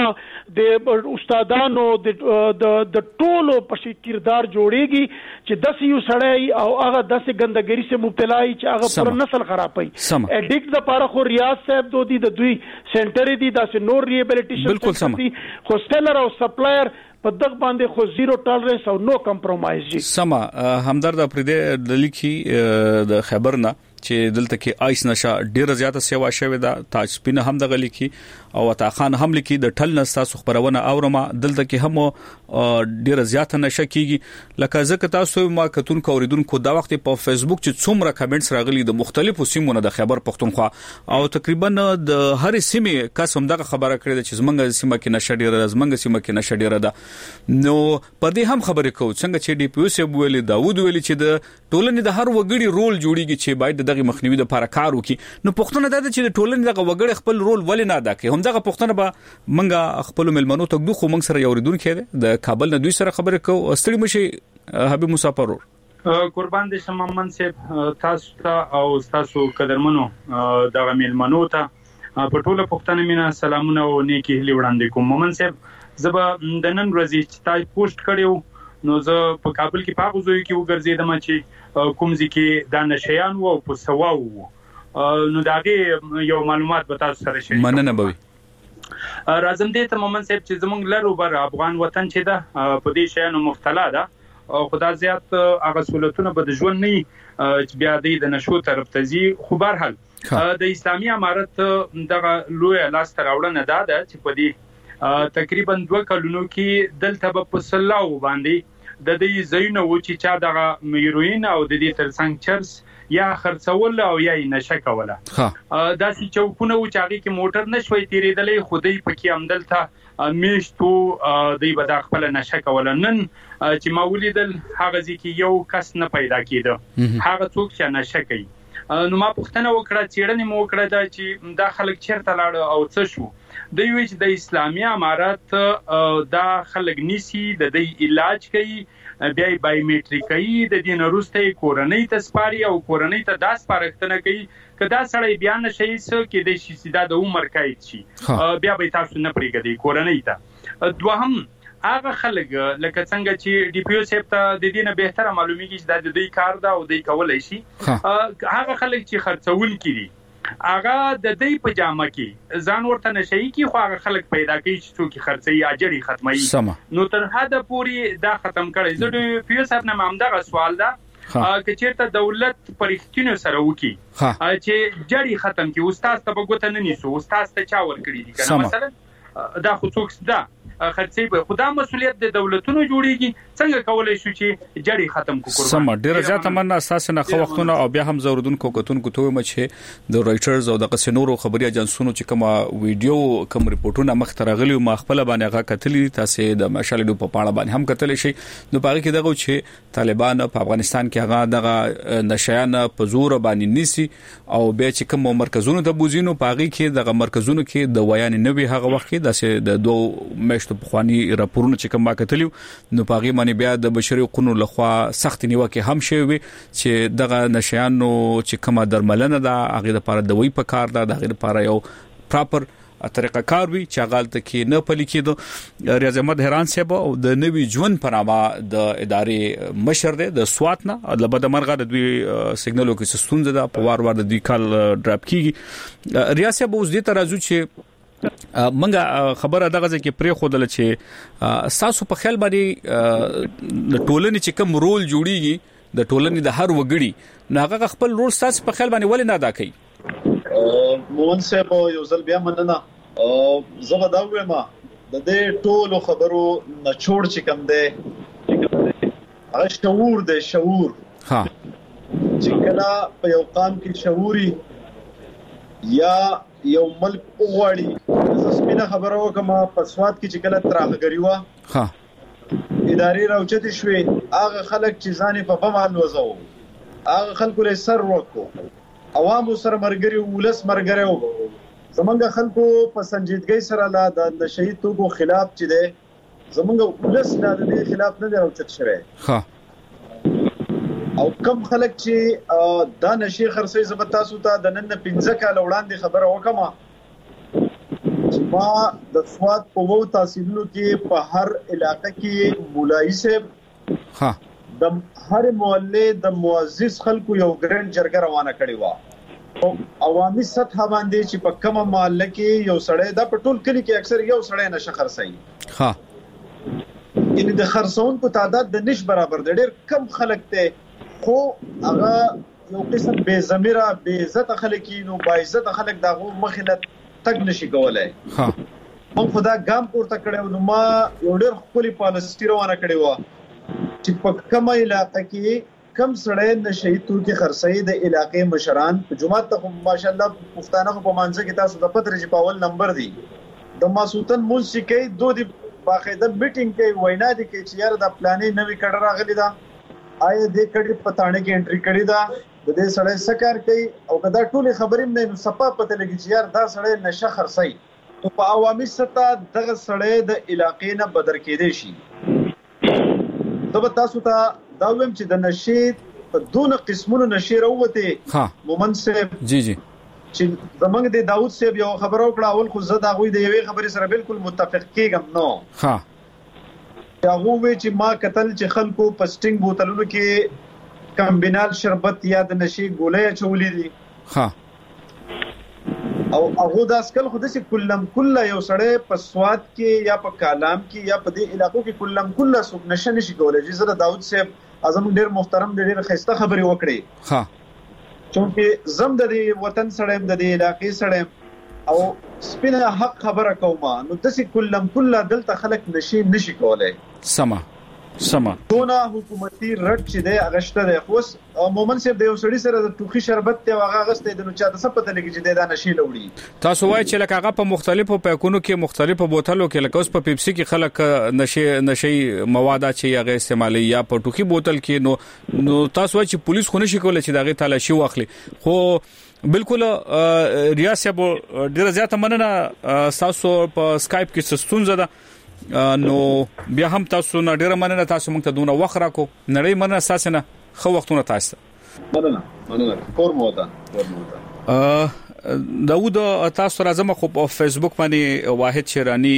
د استادانو د د ټولو په کردار جوړيږي چې داس یو سړی او هغه داسې ګندګری سره مبتلا وي چې هغه پر نسل خرابوي اډیکټ د پاره خو ریاض صاحب دوی د دوی سنټر دي داسې نور ریهابلیټیشن دي هوسټلر او سپلایر په دغه باندې خو زیرو ټالرنس او نو کمپرومایز دي سما همدرد پرې د لیکي د خبرنا چې دلته کې آیس نشه ډیره زیاته سیوا شوې ده تاج سپین هم د غلی کې او عطا خان هم لیکي د ټل نستاسو خبرونه اورما دلته کې هم ډیره زیاته نشه کیږي لکه ځکه تاسو ما کتون کوریدونکو دا وخت په فیسبوک چې څومره کمنټس راغلي د مختلفو سیمونو د خبر پښتونخوا او تقریبا د هر سیمه قسم دغه خبره کړې چې زمونږ سیمه کې نشه ډیره زمونږ سیمه کې نشه ډیره ده نو په دې هم خبرې کوو څنګه چې ډي پی او سی ویلي داوود ویلي چې د ټولنې د هر وګړي رول جوړیږي چې باید دغه مخنیوي د لپاره کار وکړي نو پښتون دا چې د ټولنې دغه وګړي خپل رول ولې نه ادا کوي هم دغه پښتون به منګه خپل ملمنو ته دوه خو منګ سره یوریدونکو د کابل نه دوی سره خبرې کوو ستړي مشي حبیب مسافر قربان دې شممن صاحب تاسو ته او تاسو قدرمنو دغه ملمنو ته په ټوله پښتنه مینا سلامونه او نیکی هلي وړاندې کوم مومن صاحب زبا د نن ورځې چې تاسو پوسټ کړیو نو زه په کابل کې پاغوزوي کې وګرځیدم چې کوم ځکه د نشيان وو په سواو نو داغه یو معلومات به تاسو سره شریک مننه بوي راځم دې ته مومن صاحب چې زمونږ لرو بر افغان وطن چې ده په دې شیانو مختلا ده او خدای زیات هغه سہولتونه به د ژوند نه چې بیا د نشو طرف ته زی خو بهر حال د اسلامي امارت دغه لوی لاس تراوړنه ده چې په دې تقریبا دوه کلونو کې دلته په سلاو باندې د دې زینو و چې چا دغه هیروین او د دې ترڅنګ چرس یا خرڅول او یا نشه کوله دا چې چوکونه و چې هغه کې موټر نشوي تیرېدلې خودي پکې امدلته میشتو د بد خپل نشه کوله نن چې ما ولیدل هغه ځکه یو کس نه پیدا کېده هغه څوک چې نشه کوي نو ما پوښتنه وکړه چیرې مو وکړه دا چې دا خلک چیرته لاړ او څه شو د یو چې د اسلامي امارات دا خلک نيسي د دې علاج کوي بیا بایومټریکي د دین وروسته کورنۍ ته سپاري او کورنۍ ته داس پارښتنه کوي کدا سړی بیان نشي څه کې د شي سیده د عمر کایت شي بیا به تاسو نه پریږدي کورنۍ ته دوهم هغه خلک لکه څنګه چې ډي پی او سیب ته د دینه بهتره معلومیږي چې د دې کار دا او د کولای شي هغه خلک چې خرڅول کړي هغه د دې په جامه کې ځان ورته نشي کې خو هغه خلک پیدا کوي چې څوک خرڅي اجري ختمي نو تر حد پوري دا ختم کړي زه د پی او صاحب نه مامدغه سوال ده چې چیرته دولت پرېختینو سره وکي چې جړی ختم کی استاد ته بغوته نه نیسو استاد ته چا ور کړی دي کنه مثلا دا خو څوک ده خرڅي به خدا مسولیت د دولتونو جوړیږي څنګه کولای شو چې جړې ختم کړو سم ډیر زیات مننه اساس نه خو وختونه او بیا هم زوردونکو کتونکو ته مچ د رائټرز او د قسنورو خبري اجنسونو چې کومه ویډیو کوم ریپورتونه مخ ترغلي ما خپل باندې هغه کتلی تاسو د مشالډو په پاڼه باندې هم کتلی شي نو پاره کې دغه چې طالبان په افغانستان کې هغه دغه نشيان په زور باندې نيسي او بیا چې کوم مرکزونو ته بوزینو پاره کې دغه مرکزونو کې د ویان نه وی هغه وخت کې د دوه مشت بخوانی راپورونه چې کوم کتلی نو پاره باندې بیا د بشري حقوقو لخوا سخت نیوکه هم شوی چې دغه نشيانو چې کومه درملنه ده هغه لپاره دوی په کار ده دغه لپاره یو پراپر طریقه کار وی چې غلطه کې نه پلي کېدو ریاض احمد هران صاحب او د نوي ژوند پنامه د ادارې مشر دی د سوات نه لبد مرغه د دوی سیګنالو کې ستونزه ده په وار وار د دوی کال ډراپ کیږي ریاض صاحب اوس دې ترازو چې منګه خبره دغه ځکه پرې خودل چې ساسو په خیال باندې د ټولنې چې کوم رول جوړیږي د ټولنې د هر وګړي ناغه خپل رول ساس په خیال باندې ولې نه ادا کوي مون صاحب یو ځل بیا مننه زه به دا وایم د دې ټولو خبرو نچوړ چې کوم دی هغه شعور دی شعور ها چې کله په یو قام کې شعوري یا یو ملک وغواړي زه سپینه خبره وکم په سواد کې چې کله ترهګری و ها اداري راوچتې شوې هغه خلک چې ځانې په بمال وځو هغه خلکو له سر وکړو عوامو سره مرګري ولس مرګري زمونږ خلکو په سنجیدګۍ سره لا د نشئی توکو خلاف چې ده زمونږ ولس لا د دې خلاف نه راوچت شوی ها او کم خلک چې دا نشي خرڅي زبر تاسو ته د نن پنځه کال وړاندې خبره وکما چې ما د سواد په وو تحصیلونو کې په هر علاقې کې مولای صاحب ها د هر محله د معزز خلکو یو ګرند جرګه روانه کړی و او عوامي سطح باندې چې په کومه محله کې یو سړی د پټول کلی کې اکثر یو سړی نشه خرڅي ها یعنی د خرڅون په تعداد د نش برابر دی ډېر کم خلک ته خو هغه یو قسم بے ضمیره بے عزت خلک نو با عزت خلک دغه مخله تک نشي کولای ها مون خدا ګام پورته کړو نو ما یو ډېر خپل پالیسي روانه کړی و چې په کومه علاقې کې کم سړی نشي توکي خرڅي د علاقې مشران په جمعه ته ماشاءالله پښتانه په مانځ کې تاسو د پتر چې پاول نمبر دی د ماسوتن موسیقي دوه دی باقاعده میټینګ کې وینا دي کې چې یار د پلانې نوې کډه راغلی دا آیا دې کډه پټانه کې انټری کړی دا د دې سړی سکار کوي او کدا ټول خبرې نه نو صفه پته لګي چې یار دا سړی نشه خرڅي او په عوامي سطح دغه سړی د علاقې نه بدر کېدې شي دغه تاسو ته دا ویم چې د نشي په دونه قسمونو نشي راوته ها مومن صاحب جی جی چې زمنګ د داوود صاحب یو خبر او کړه اول خو زه دا غوي د یوې خبرې سره بالکل متفق کېږم نو ها هغه وی چې ما قتل چې خلکو پسټینګ بوتلونو کې کمبینال شربت یا د نشي ګولې چولې دي ها او هغه د اسکل خو د سي کلم کله یو سړی په سواد کې یا په کالام کې یا په دې علاقو کې کلم کله سوق نشه نشي کولای چې زه داوود صاحب اعظم ډیر محترم ډیر خسته خبري وکړي ها چونکه زم د دې وطن سړی د دې علاقې سړی او سپینه حق خبره کومه نو د سي کلم کله دلته خلک نشي نشي کولای سما سما دونه حکومتي رټ چې د اغشته د خوس مومن صاحب د یو سړي سره د ټوخي شربت ته واغه غسته د نو چا د سپته لګي چې د نشي لوړي تاسو وایي چې لکه هغه په مختلفو پیکونو کې مختلفو بوتلو کې لکه اوس په پیپسي کې خلک نشي نشي مواد چې هغه استعمالي یا په ټوخي بوتل کې نو نو تاسو وایي چې پولیس خو نشي کولای چې دغه تلاشي واخلي خو بالکل ریاست ډیره زیاته مننه تاسو په سکایپ کې ستونزه ده نو بیا هم تاسو نه ډیره مننه تاسو موږ ته دونه وخت راکو نړۍ مننه اساسنه خو وختونه تاسو مننه مننه کور مو ده کور مو ده داوود تاسو راځم خو په فیسبوک باندې واحد شیرانی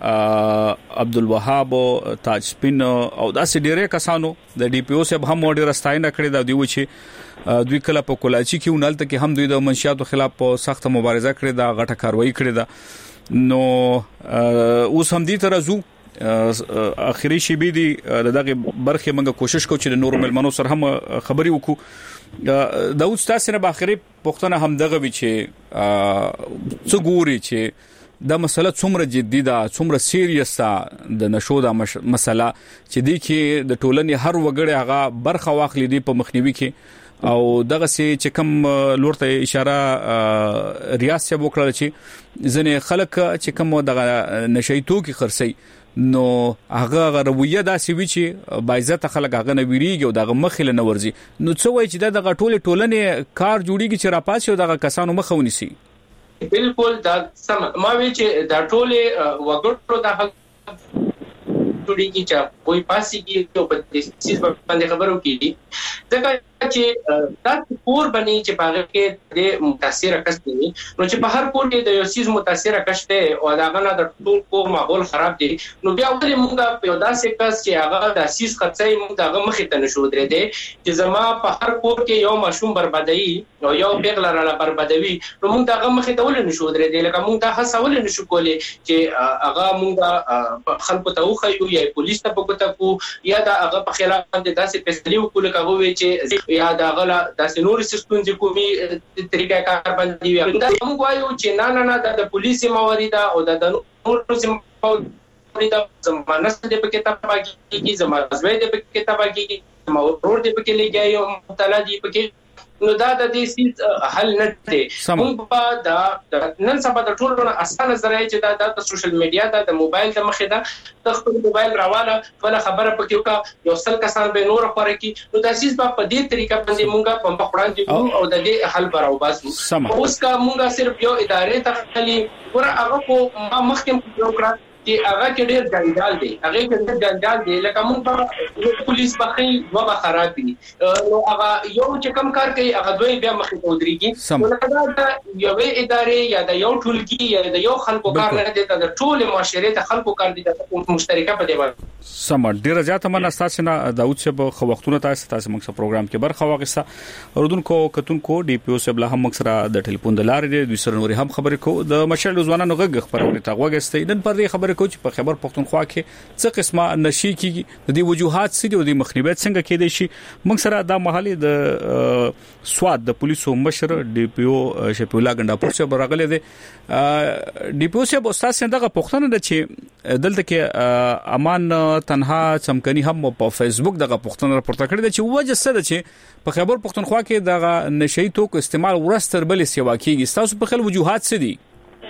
عبدالوهاب تاج سپین او داسې ډیره کسانو د ډي پی او سب هم ډیره ستاینه کړې دا دی و چې دوی کله په کولاچی کې ونالته کې هم دوی د منشیاتو خلاف په سخت مبارزه کړې دا غټه کاروایی کړې ده نو اوس هم دې ترازو اخري شی بي دي دغه برخه موږ کوشش کوو چې د نور ملمنو سره هم خبري وکړو دا اوس تاسو نه په اخري پښتنه هم دغه وی چې څو ګوري چې دا مسله څومره جدي ده څومره سیریس ده د نشو دا مسله چې دی کې د ټولنې هر وګړي هغه برخه واخلي دی په مخنیوي کې او دغه سي چې کوم لورته اشاره ریاست وکړه چې ځنې خلک چې کوم دغه نشیتو کې خرسي نو هغه رویه دا سی وی چې بایزت خلک هغه نه ویریږي او دغه مخله نه ورزي نو څه وای چې دغه ټوله ټولنې کار جوړیږي چې راپاسي او دغه کسانو مخونی سي بالکل دا سم ما وی چې دا ټوله وګړو د حق جوړیږي چې کوئی پاسي کې او په دې سیس باندې خبرو کیږي ځکه چې دا کور باندې چې باغ کې د متاثر کس دي نو چې په هر کور کې د یو سیس متاثر کشته او دا غنه د ټول کو ماحول خراب دي نو بیا ولې موږ په داسې کس چې هغه د سیس خرڅي موږ دغه مخې ته نشو درې دي چې زما په هر کور کې یو ماشوم بربادي او یو پیغله را بربادوي نو موږ دغه مخې ته ولې نشو درې دي لکه موږ د هڅه ولې نشو کولای چې هغه موږ خلکو ته وخیو یا پولیس ته وګتاکو یا دا هغه په خلاف د داسې فیصله وکړو کوي چې یا دا غلا د نور سیستم چې کومي طریقه کار باندې دا موږ وایو چې نه نه نه د پولیس موارد او د نور موارد زمانه ستې په کې تابع کیږي زمانه زوی دې په کې تابع کیږي مورور دې په کې لګي او مبتلا دې په کې نو دا د دې سیس حل نه دی موږ په دا نن سبا د ټولو اسانه ذریعہ چې دا د سوشل میډیا د موبایل د مخې دا د خپل موبایل راواله ولا خبره پکې وکړه یو څل کسان به نور خبره کی نو د سیس په دې طریقه باندې موږ په مخوړان دي او د دې حل براو باسو اوس کا موږ صرف یو ادارې ته خلی ور هغه کو مخکم پروګرام چې هغه کې ډېر ګنجال دی هغه کې ډېر ګنجال دی لکه موږ په پولیس بخي و به خراب دي نو هغه یو چې کم کار کوي هغه دوی بیا مخې ته ودرېږي نو دا یو ادارې یا د یو ټولګي یا د یو خلکو کار نه دی د ټول معاشرې ته خلکو کار دي د مشترکه په دی باندې سم ډېر زیات مننه تاسو نه داوود صاحب خو وختونه تاسو تاسو موږ پروګرام کې برخه واغسته اوردونکو کتونکو ډي پی او صاحب له هم سره د ټلیفون د لارې د سره نوري هم خبرې کو د مشل ځوانانو غږ خبرونه تا وګستې نن پر دې خبرې کو چې په خبر پښتونخوا کې څه قسمه نشي کیږي د دې وجوهات سړي او د مخنیوي څنګه کېدای شي موږ سره د محلي د سواد د پولیسو مشر ډي پی او شفیع الله ګنداپور چې برغله دي ډي پی او صاحب استاد څنګه پښتون د چې دلته کې امان تنها چمکني هم په فیسبوک دغه پښتون راپورته کړی دی چې وجه څه ده چې په خبر پښتونخوا کې دغه نشي توکو استعمال ورستر بل سیوا کیږي تاسو په خل وجوهات څه دي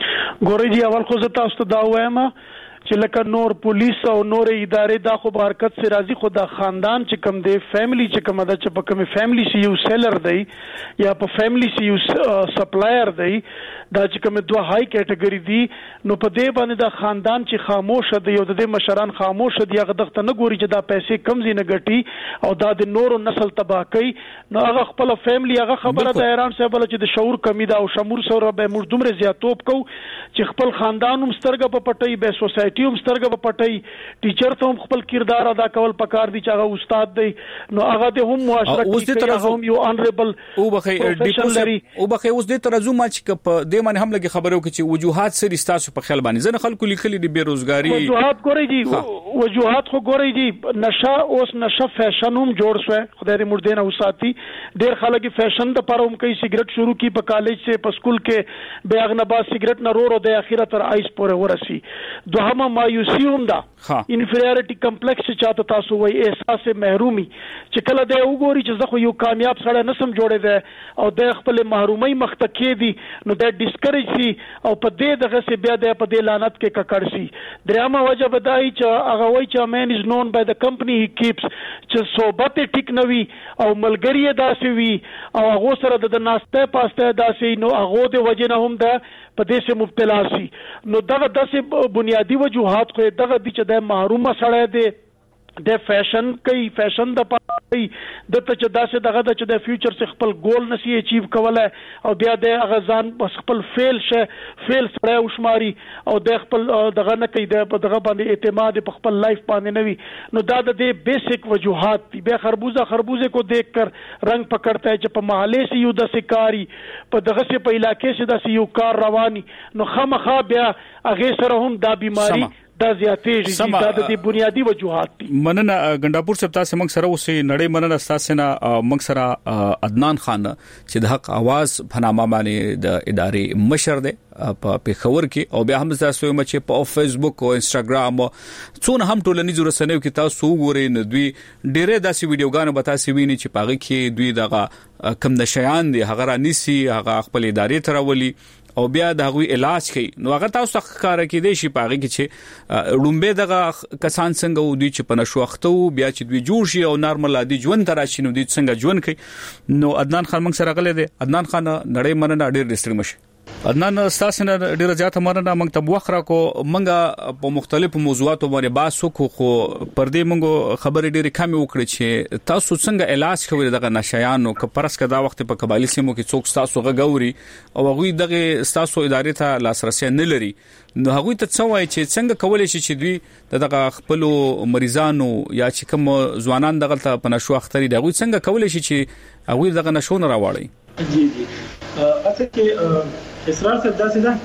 ګورې دی اول خو زه تاسو ته دا وایم چې لکه نور پولیس او نور ادارې دا خو حرکت سي راځي خو دا خاندان چې کم دی فیملی چې کم دا چې په کوم فیملی سی یو سیلر دی یا په فیملی سی یو سپلایر دی دا چې کوم دوه های کټګوري دي نو په دې باندې دا خاندان چې خاموش دی او د دې مشران خاموش دي هغه دغه نه ګوري چې دا پیسې کم زینه ګټي او دا د نورو نسل تباہ کوي نو هغه خپل فیملی هغه خبره د ایران صاحب چې د شعور کمی دا او شمور سره به موږ دومره زیاتوب کو چې خپل خاندان هم سترګه په پټي به سوسایټي هم سترګه په پټي ټیچر ته هم خپل کردار ادا کول پکار دي چې هغه استاد دی نو هغه د هم معاشره کې هم یو انریبل او بخي ډیپوزي او بخي اوس د ترجمه چې په دې باندې هم لګي خبرو کې چې وجوهات سری تاسو په خیال باندې ځنه خلکو لیکلي دي بیروزګاری وجوهات ګوري دي وجوهات خو ګوري دي نشه اوس نشه فیشن هم جوړ شو خدای دې مردین او ساتي ډېر خلک فیشن د پروم کوي سیګریټ شروع کی په کالج سے په سکول کې بیاغ نه با سیګریټ نه رو رو د اخیرت تر آیس پورې ورسي دوهمه مایوسی هم دا انفیریورټی کمپلیکس چې چاته تاسو وای احساس محرومي چې کله د وګوري چې زه خو یو کامیاب سره نسم جوړې ده او د خپل محرومي مختکې دي نو د ډیسکریج سي او په دې دغه سي بیا د په دې لعنت کې ککړ سي درامه وجه بدای چې هغه وای چې مین از نون بای د کمپنی هی کیپس چې صحبت ټیک نوي او ملګری داسې وي او هغه سره د ناشته پاسته داسې نو هغه د وجه نه هم ده په دې سه مبتلا سي نو دغه داسې بنیادی وجوهات خو دغه د چې د محرومه سره دی د فیشن کوي فیشن د پای د ته چې داسې دغه د چې د فیوچر څخه خپل ګول نسی اچیو کولای او بیا د غزان بس خپل فیل شه فیل سره وشماري او د خپل دغه نه کوي د دغه باندې اعتماد په خپل لایف باندې نوي نو دا د بیسیک وجوهات دي به خربوزه خربوزه کو دیکھ کر رنگ پکڑتا ہے چې په محله سي یو د سکاري په دغه سي په علاقې سي د یو کار رواني نو خامخا بیا هغه سره هم دا بیماری دا زیاتې دا د بنیادی وجوهات دي. مننه ګنداپور صاحب، تاسو موږ سره اوسې نړۍ مننه تاسو نه موږ سره عدنان خان چې د حق आवाज فنامه باندې د ادارې مشر دی په پیښور کې، او بیا هم تاسو یې چې په فیسبوک او انستګرام څونه هم ټولنیزو رسنیو کې تاسو وګورئ نو دوی ډېرې داسې ویډیوګانې به تاسو وینئ چې پاغه کې دوی دغه کم نشيان دي هغه رانیسي، هغه خپل ادارې ترولي او بیا د هغوی علاج کوي. نو هغه تاسو ښکارا کې دی شي پاغه کې چې لومبه دغه کسان څنګه ودی چې په نشو اخته بیا چې دوی جوړ شي او نارمل عادي ژوند تراشي نو دوی څنګه ژوند کوي. نو عدنان خان موږ سره غلې دی. عدنان خان نړۍ مننه ډېر ډېر مشه. عدنان تاسو نه ډیره زیاته مننه. موږ ته وخره کو موږ په مختلفو موضوعاتو باندې بحث وکړو، خو پر دې موږ خبرې ډېرې کم وکړې چې تاسو څنګه علاج کوئ دغه نشایانو که پرس کدا وخت په قبایلی سیمو کې څوک تاسو غووري او هغه دغه تاسو ادارې ته لاسرسي نه لري، نو هغه ته څه وایي چې څنګه کولای شي چې دوی دغه خپل مریضانو یا چې کوم ځوانان دغه ته په نشو اختري دغه څنګه کولای شي چې هغه دغه نشو نه راوړي؟ جی جی اته کې اسرار صاحب داسې ده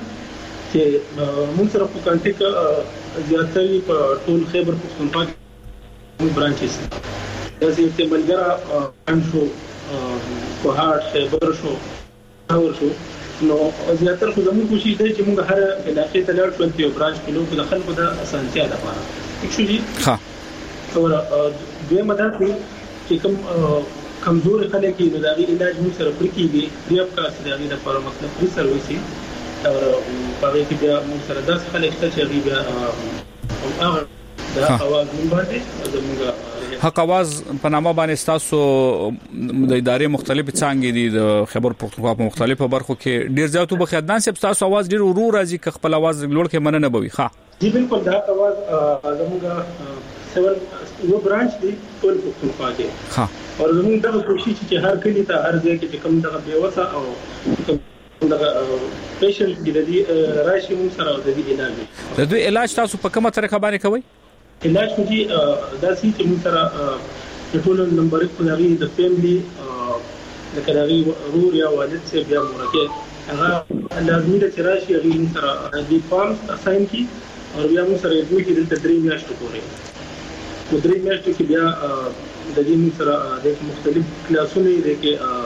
چې موږ سره په کانټیکټ زیاتري په ټول خیبر پښتونخوا کې برانچز داسې چې ملګرا انشو په هارت خیبر شو اور شو نو زیاتره خو زموږ کوشش دی چې موږ هر علاقې ته لاړ شو چې برانچ کې لوګو د خلکو د اسانتیا لپاره اکچولی ها اور دوی مدد چې کوم کمزور خلک دي د هغه علاج موږ سره پرکېږي فری اف کاسټ د هغه لپاره مطلب فری سرویس او په هغه کې بیا موږ سره داس خلک چې هغه بیا هغه د اواز موږ باندې زموږ حق आवाज په نامه باندې تاسو د ادارې مختلفې څنګه دي د خبر پښتونخوا په مختلفو برخو کې ډیر زیاتو بخیدان سپ تاسو आवाज ډیر ورو راځي که خپل आवाज لوړ کې مننه بوي. ښه جی بالکل دا आवाज زموږ سیول یو برانچ دی ټول پښتونخوا کې. ها او زموږ دغه کوشش چې هر کلی ته هر ځای کې کوم دغه بیوسه او دغه پیشنټ د دې راشي موږ سره د دې علاج د دوی علاج تاسو په کومه طریقه باندې کوئ؟ علاج کوي دا سي چې موږ سره د ټول نمبر په لري د فیملی د کډاغي رور یا والد سره بیا مرکه هغه لازمي د چرشي هغه موږ سره د فارم اساين کی او بیا موږ سره دوی کې د درې میاشتو پورې د درې میاشتو کې بیا د دې موږ سره د مختلف کلاسونو د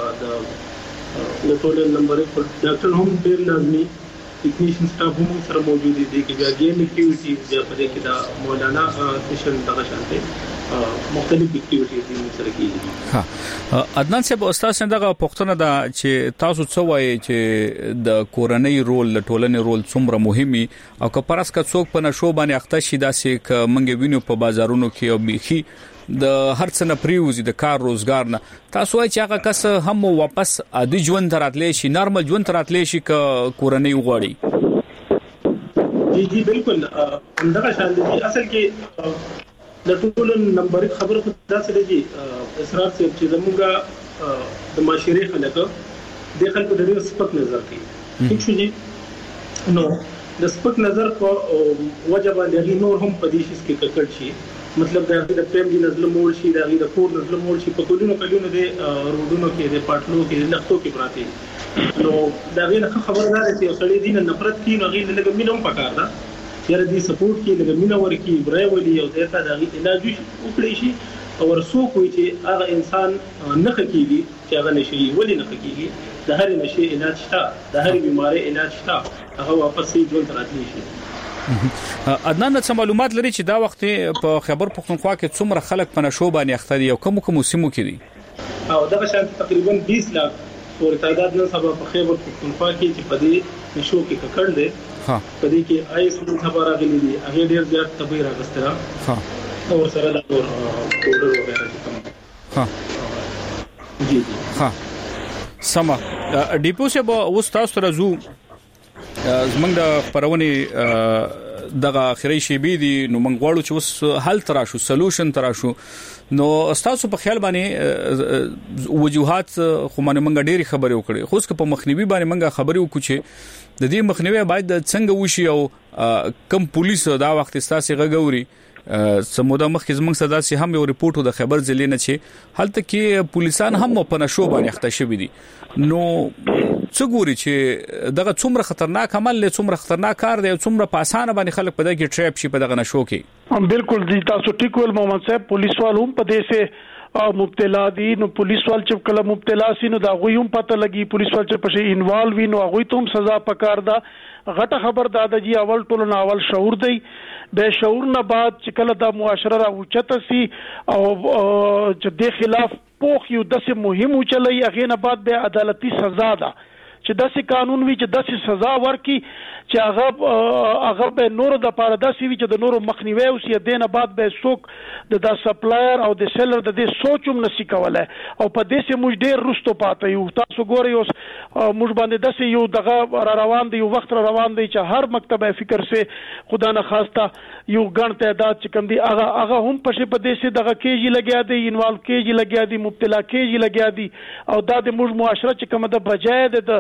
کې د ټول نمبر په ډاکټر هم ډیر لازمي ټیکنیشن سټاف هم سره موجود دي چې بیا گیم اکټیویټیز بیا په دې کې دا مولانا سیشن دغه شانته مختلف اکټیویټیز دي سره کیږي. ها عدنان صاحب استاد څنګه پښتنه دا چې تاسو څه وایي چې د کورنۍ رول د ټولنې رول څومره مهمي او که پرس کا څوک په نشو باندې اخته شي داسې ک منګ وینو په بازارونو کې او بيخي د هر څه نه پریوزي د کار روزګار نه تاسو وايي چې هغه کس هم واپس عادي ژوند تراتلې شي نارمل ژوند تراتلې شي ک کورنۍ وغوړي؟ جی جی بالکل همدغه شان دي. اصل کې د ټول نمبر خبره خو داسې دی اسرار صاحب چې زموږه د معاشري خلک د خلکو د ډېر سپک نظر کوي ٹھیک شو جی نو د سپک نظر په وجه باندې نور هم په دې شي کې ککړ شي مطلب دا د فیملی نظر مول شي دا د کور نظر مول شي په کولونو کلونو د روډونو کې د پټلو کې د لختو کې پراته نو دا غیر خبردار چې سړی دین نفرت کې نو غیر لګ مينوم پکار دا یره دې سپورټ کې لګ مینا ورکی برای ولي او دغه د علاج وکړي شي او ورسو کوی چې هغه انسان نه کېږي چې هغه نشي ولې نه کېږي د هر نشي علاج شته د هر بیماری علاج شته هغه واپس یې ژوند راتلی شي. عدنان څه معلومات لري چې دا وخت په خبر پښتونخوا کې څومره خلک په نشو باندې اخته دي او کوم کوم سیمو کې دي؟ او دغه شان تقریبا بیس لاک پورې تعداد نن سبا په خبر پښتونخوا کې چې په دې نشو کې ککړ دي ها په دې کې آیس نن سبا راغلي دي هغه ډیر زیات تبعیر راغستره ها او سره د پودر وغیرہ کوم ها جی ها سما ډیپو شه به وستاسو ترزو زمنګ د خبرونه دغه اخري شی بي دي نو موږ غواړو چې اوس حل تراشو سولوشن تراشو نو استاسو په خیال باندې وجوهات خو باندې موږ ډېری خبرې وکړې خو اس په مخنیوي باندې موږ خبرې وکړو چې د دې مخنیوي باید څنګه وشي او کم پولیس دا وخت استاسي غغوري سموده مخکې زمنګ صدا سي هم یو ریپورت د خبر ځلې نه چې حالت کې پولیسان هم په نشو باندې اخته شوي دي نو څه ګوري چې دغه څومره خطرناک عمل له څومره خطرناک کار دی څومره په اسانه باندې خلک په دغه ټریپ شي په دغه نشو کې هم بالکل دي تاسو ټیک ول محمد صاحب پولیس والو هم په دې سه مبتلا دي نو پولیس وال چې کله مبتلا سي نو دا غوي هم پته لګي پولیس وال چې پښې انوالو وي نو غوي ته هم سزا پکار ده غټه خبر دادا جی اول ټولو نه اول شعور دی به شعور نه بعد چې کله د معاشره را اوچته سي او چې د خلاف پوخ یو داسې مهم چلی هغه نه بعد به عدالتي سزا ده چې داسې قانون وي چې داسې سزا ورکي چې هغه هغه به نور د پاره داسې وي چې د نورو مخنیوي او سي دینه بعد به سوق د د سپلایر او د سیلر د دې سوچوم نشي کولای او په دې سه موږ ډېر رستو پاتې یو تاسو ګورئ اوس موږ باندې داسې یو دغه را روان دی یو وخت را روان دی چې هر مکتبه فکر سه خدا نه خواسته یو ګڼ تعداد چې کم دی هغه هغه هم په په دې سه دغه کېږي لګیا دی انوالو کېږي لګیا دی مبتلا کېږي لګیا دی او دا د موږ معاشره چې کومه د بجای د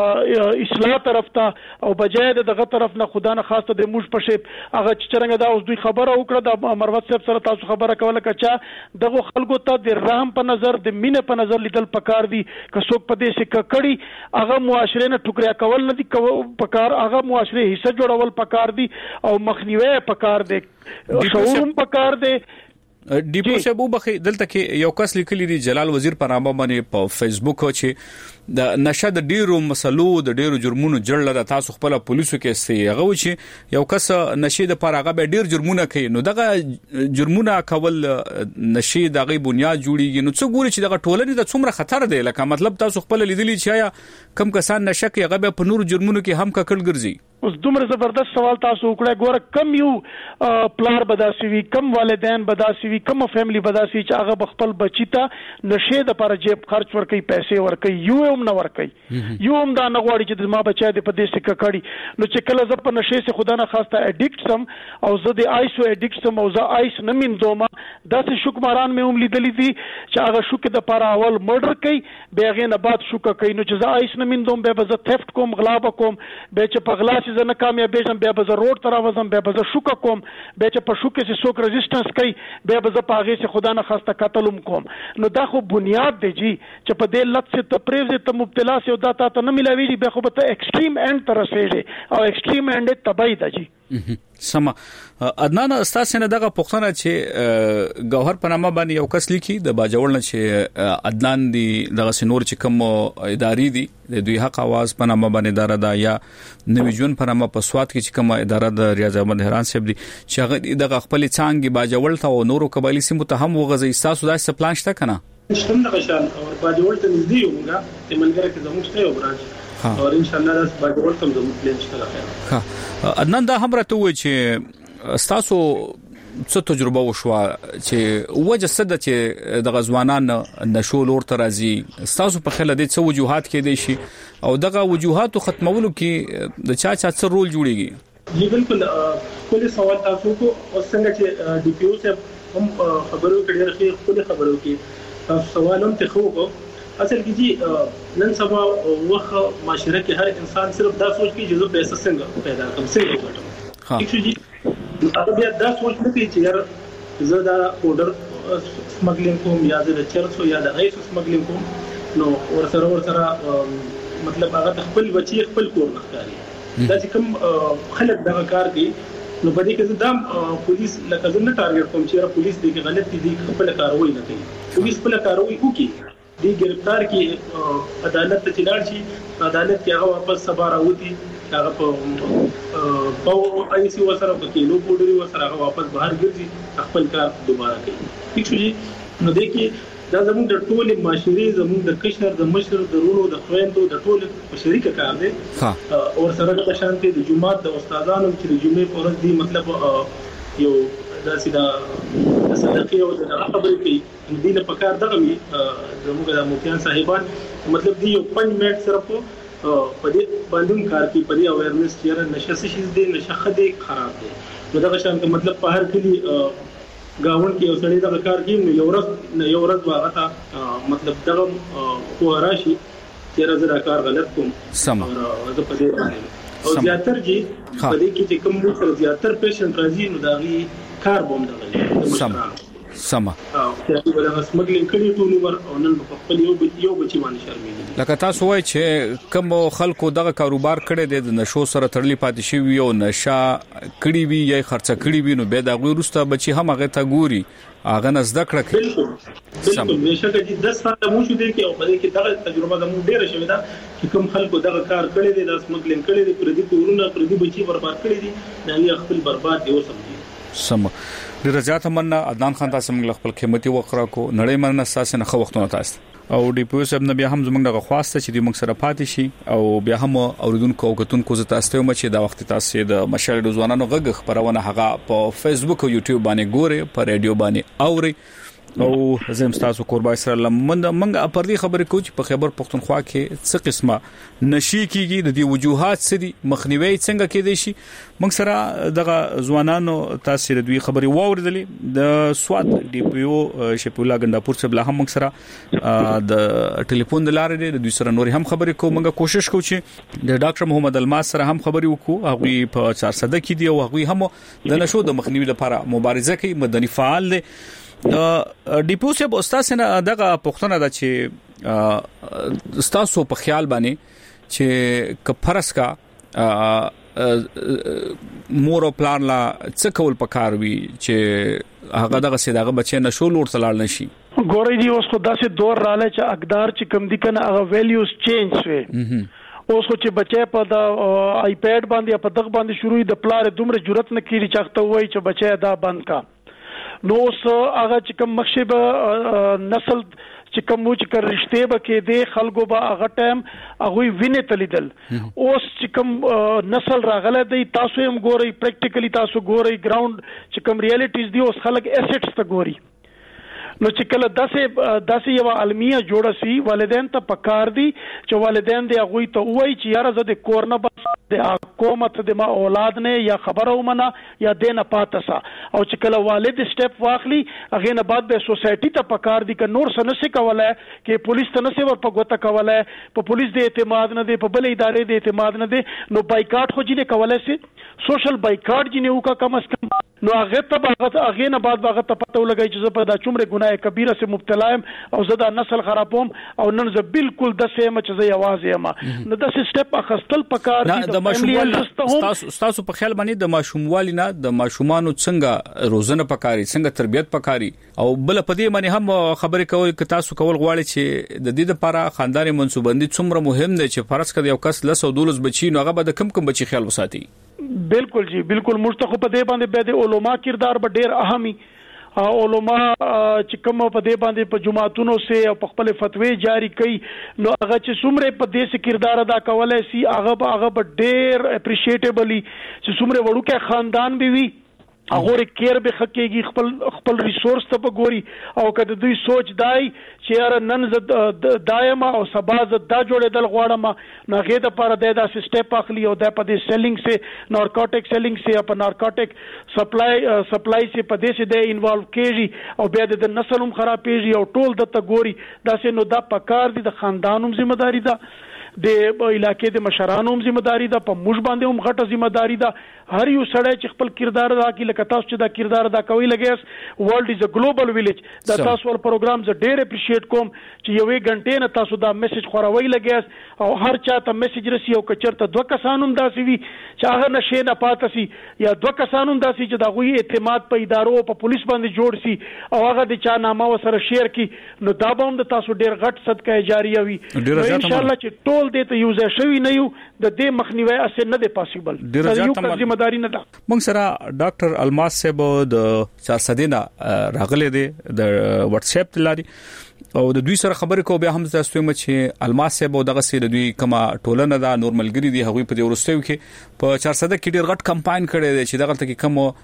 اصلاح طرف ته او بجای دغه طرف نه خدا نه خاصه د موږ په شپ هغه چې څنګه دا اوس دوی خبره وکړه د مروت صاحب سره تاسو خبره کوله کچا دغه خلکو ته د رحم په نظر د مینه په نظر لیدل پکار دي که څوک په دې سه ککړی هغه معاشره نه ټوکریا کول نه دي پکار هغه معاشره حصہ جوړول پکار دي او مخنیوي پکار دي شعور پکار دي ډیپو شبو بخي دلته کې یو کس لیکلی دی جلال وزیر په نامه باندې په فیسبوک چې د نشه د ډیرو مسلو د ډیرو جرمونو جړل د تاسو خپل پولیسو کې سي هغه و چې یو کس نشه د پرغه به ډیر جرمونه کوي نو دغه جرمونه کول نشه دغه بنیاد جوړیږي نو څه ګوري چې دغه ټولنې د څومره خطر دی لکه مطلب تاسو خپل لیدلی چې کم کسان نشه کوي هغه په نور جرمونو کې هم ککړ ګرځي اوس دومره زبردست سوال تاسو وکړه ګوره کم یو پلار بداسي وي کم والدین بداسي وي کم فیملی بداسي چې هغه خپل بچی ته نشه د پر جیب خرچ ورکي پیسې ورکي یو هم نه ورکي یو هم دا نه غواړي چې ما بچا دې په دې سکه کړي نو چې کله ز په نشه سه خدا نه خواسته اډیکټ سم او زه د آیسو اډیکټ سم او زه آیس نه مين دوما داسې شوکماران مې هم لیدلې دي چې هغه شوک د پر اول مرډر کوي به غې نه بعد شوک کوي نو چې زه آیس نه مين دوم به زه ثفت کوم غلا کوم به چې په غلا چې زه نه کامیاب شم بیا به زه روډ تر اوازم بیا به زه شوک کوم به چې په شوک سه سوک ریزिस्टنس کوي بیا به زه په هغه سه خدا نه خواسته قتلوم کوم نو دا خو بنیاد دی جی چې په دې لت سه تپریز ته مبتلا سه او دا ته نه ملاوي به خو به ته ایکسټریم اینڈ تر رسېږي او ایکسټریم اینڈ تبعی دی جی سم عدنان استاد نه دغه پښتنه چې گوهر پنامه باندې یو کس لیکي د باجوړ نه چې عدنان دی دغه سنور چې کوم ادارې دي د دوی حق आवाज پنامه باندې اداره ده یا نوې جون پنامه په سواد کې چې کوم اداره د ریاض احمد هران صاحب دي چې هغه دغه خپل څنګه باجوړ ته او نورو قبایلی سیمو ته هم وغځي تاسو دا څه پلان شته کنه شتم دغه شان او باجوړ ته نږدې یو موږ تمنګره کې زموږ ته یو برانچ او ان شاء الله داس باجوړ ته زموږ پلان شته ها عدنان دا هم راته و چې تاسو څه تجربه وشوه چې وجه صد چې د غزوانان نشو لور ترازی تاسو په خله د څه وجوهات کې دي شي او دغه وجوهات ختمولو کې د چا چا څه رول جوړیږي جی بالکل کله سوال تاسو کو او څنګه چې ډي پی او سے هم خبرو کړي راځي خپل خبرو کې تاسو سوالم ته خو کو اصل کې جی نن سبا وخت معاشره کې هر انسان صرف دا سوچ کې چې پیسې څنګه پیدا کوم څنګه وکړم ها جی هغه بیا دا سوچ نه کوي چې یار زه دا اورډر سمګلینګ کوم یا د چرڅو یا د ایس سمګلینګ کوم نو ورسره ورسره مطلب هغه خپل بچي خپل کور نختاري دا چې کوم خلک دا کار کوي نو په دې کې دا پولیس لکه زنه ټارګټ کوم چې پولیس دې غلط دي خپل کاروي نه کوي پولیس خپل کاروي کوي دی گرفتار کی عدالت ته چلاړ شي عدالت کې هغه واپس سبا راوتی هغه په په آی سی وسره په کېلو پوډري وسره هغه واپس بهر ګرځي خپل کار دوباره کوي ٹھیک شو جی نو دې دا زموږ د ټولې معاشري زموږ د کشر د مشر د رونو د خويندو د ټول په شریک کار دی او سره د شانتي د جمعات د استادانو چې د جمعې په ورځ دی مطلب یو دا سیدا صدقې او د خبرې کوي دینه په کار دغه می زموږ د مفتیان صاحبان مطلب دی یو پنځ منټ سره په دې باندې کار کوي په دې اویرنس چې نشه شي دې نشه خدي خراب دي نو دغه شان مطلب په هر کلی گاون کې اوسړي دغه کار کوي نو یو ورځ یو ورځ واغته مطلب دغه کواراشي چې راځه کار غلط کوم سم او زه په دې باندې او زیاتر جی په دې کې چې کوم سره زیاتر پیشنټ راځي نو داغي کار بوم دغه سم سم چې ولغه سمګلینګ کړي ټول عمر او نن په خپل یو یو بچی باندې شرمېږي. لکه تاسو وایي چې کوم خلکو دغه کاروبار کړي د نشو سره تړلې پاتې شي وي او نشه کړي وي یا خرڅ کړي وي نو به دا غوي روسته بچي هم هغه ته ګوري هغه نه زده کړه کوي. بالکل نشه چې دس سال مو شو دي کې او په دې کې دغه تجربه د مو ډیره شوې ده چې کوم خلکو دغه کار کړی دی د سمګلینګ کړی دی پر دې کورونه پر دې بچي برباد کړی دي نه خپل برباد دی وسمږي. سم ډیر زیات مننه عدنان خان تاسو موږ خپل قیمتي وخت راکو نړۍ مننه تاسو نه خو وختونه تاسو او ډي پی او سب نه بیا هم زموږ د خواسته چې د موږ سره پاتې شي او بیا هم اوریدونکو او کتونکو زه تاسو ته مچ د وخت تاسو د مشال ځوانانو غږ خبرونه هغه په فیسبوک او یوټیوب باندې ګوري په رادیو باندې اوري او زم تاسو قربای سره لمن منګه پر دې خبرې کو چې په خیبر پختونخوا کې څه قسمه نشي کیږي د دې وجوهات سدي مخنیوي څنګه کېدې شي موږ سره دغه ځوانانو تاسو د دوی خبرې واوریدلې د سواد ډي پی او شپولا ګنداپور څخه بل هم موږ سره د ټلیفون د لارې د دوی سره نور هم خبرې کو موږ کوشش کوو چې د ډاکټر محمد الماس سره هم خبرې وکړو هغه په چار صد کې دی او هغه هم د نشو د مخنیوي لپاره مبارزه کوي مدني فعال دی. ډیپو سه استاد نه دغه پښتنه ده چې استاسو په خیال باندې چې کفرس کا مور او پلان لا څه کول پکار وي چې هغه دغه سیدغه بچي نشو لور تلال نشي. ګورې دی اوس خو داسې دور رااله چې اقدار چې کم دي کنه هغه ویلیوز چینج شوي. اوس خو چې بچي په د آی پیډ باندې په دغه باندې شروع د پلار دومره جرأت نه کیږي چې هغه وایي چې بچي دا بند کا نو اوس هغه چې کوم مخشب نسل چې کوم چې کر رشته به کې دي خلکو به هغه ټایم هغه وینې تلیدل اوس چې کوم نسل راغله دی تاسو هم ګورئ پریکټیکلی تاسو ګورئ ګراوند چې کوم ریالټیز دی اوس خلک اسټس ته ګوري نو چې کله داسې داسې یو علمیه جوړه سي والدین ته پکار دي چې والدین دی هغه ته وایي چې یاره زه د کور نه بس د حکومت د ما اولاد نه یا خبره ومنه یا دینه پاتسا او چې کله والد سټپ واخلي هغه نه بعد به سوسایټي ته پکار دي ک نور سنسه کوله کې پولیس ته نسه ور پګوته کوله په پولیس د اعتماد نه دی په بل ادارې د اعتماد نه دی نو بایکاټ خو جینه کوله سي سوشل بایکاټ جینه وکا کم اس کم نو هغه ته هغه نه بعد هغه ته پته ولګی چې زه په دا چومره ګناه کبیره سه مبتلا یم او زه دا نسل خرابوم او نن زه بالکل د سیم چې زه یوازې یم نو د سټپ اخستل پکار دي د ماشومان تاسو تاسو په خیال باندې د ماشوموالي نه د ماشومانو څنګه روزنه پکاري څنګه تربيت پکاري او بل په دې باندې هم خبرې کوي ک تاسو کول غواړي چې د دې لپاره خاندان منسوبندي څومره مهم دی چې فرض کړئ یو کس لس او دولس بچی نو هغه به د کم کم بچی خیال وساتي. بالکل جی بالکل مستخ په دې باندې به د علما کردار به ډیر اهمي علما چې کوم په دې باندې په جماعتونو سه او په خپل فتوی جاری کړي نو هغه چې څومره په دې سه کردار ادا کولای شي هغه به هغه به ډیر اپریشیټیبلی چې څومره وړو کې خاندان به وي هغه کېر به حقيقي خپل خپل ریسورس ته وګوري او کله دوی سوچ دای چې یار نن ز دایمه او سبا ز دا جوړېدل غواړم نو هغه د پر د دا سټپ اخلي او د په دې سیلینګ سه نارکوټیک سیلینګ سه په نارکوټیک سپلای سپلای سه په دې سه د انوالو کېږي او بیا د نسلوم خرابېږي او ټول د تګوري دا سه نو دا پکار دي د خاندانوم ذمہ داری ده د علاقې د مشرانو هم ذمہ داری ده په موږ باندې هم غټه ذمہ داری ده هر یو سړی چې خپل کردار ادا کړي لکه تاسو چې دا کردار ادا کوي لګیس ورلد از ا ګلوبل ویلیج دا تاسو ول پروګرام ز ډېر اپریشیټ کوم چې یوې غنټې نه تاسو دا میسج خوروي لګیس او هر چا ته میسج رسي او کچرته دوه کسانو داسي وي چې هغه نشه نه پاتسي یا دوه کسانو داسي چې دا غوي اعتماد په ادارو او په پولیس باندې جوړ سي او هغه د چا نامه وسره شیر کی نو دا به هم د تاسو ډېر غټ صدقه جاریه وي ان شاء الله چې ټول دې ته یوزه شوی نه یو د دې مخنیوي اسه نه دی پاسیبل دا یو ذمہ داری نه ده. موږ سره ډاکټر الماس صاحب د چار صدینا راغله دي د واتس اپ لاري او د دوی سره خبرې کو بیا هم تاسو ته چې الماس صاحب دغه سره دوی کما ټولنه دا نورمالګری دي هغوی په دې ورستیو کې په چار صد کې ډیر غټ کمپاین کړي دي چې دغه ته کې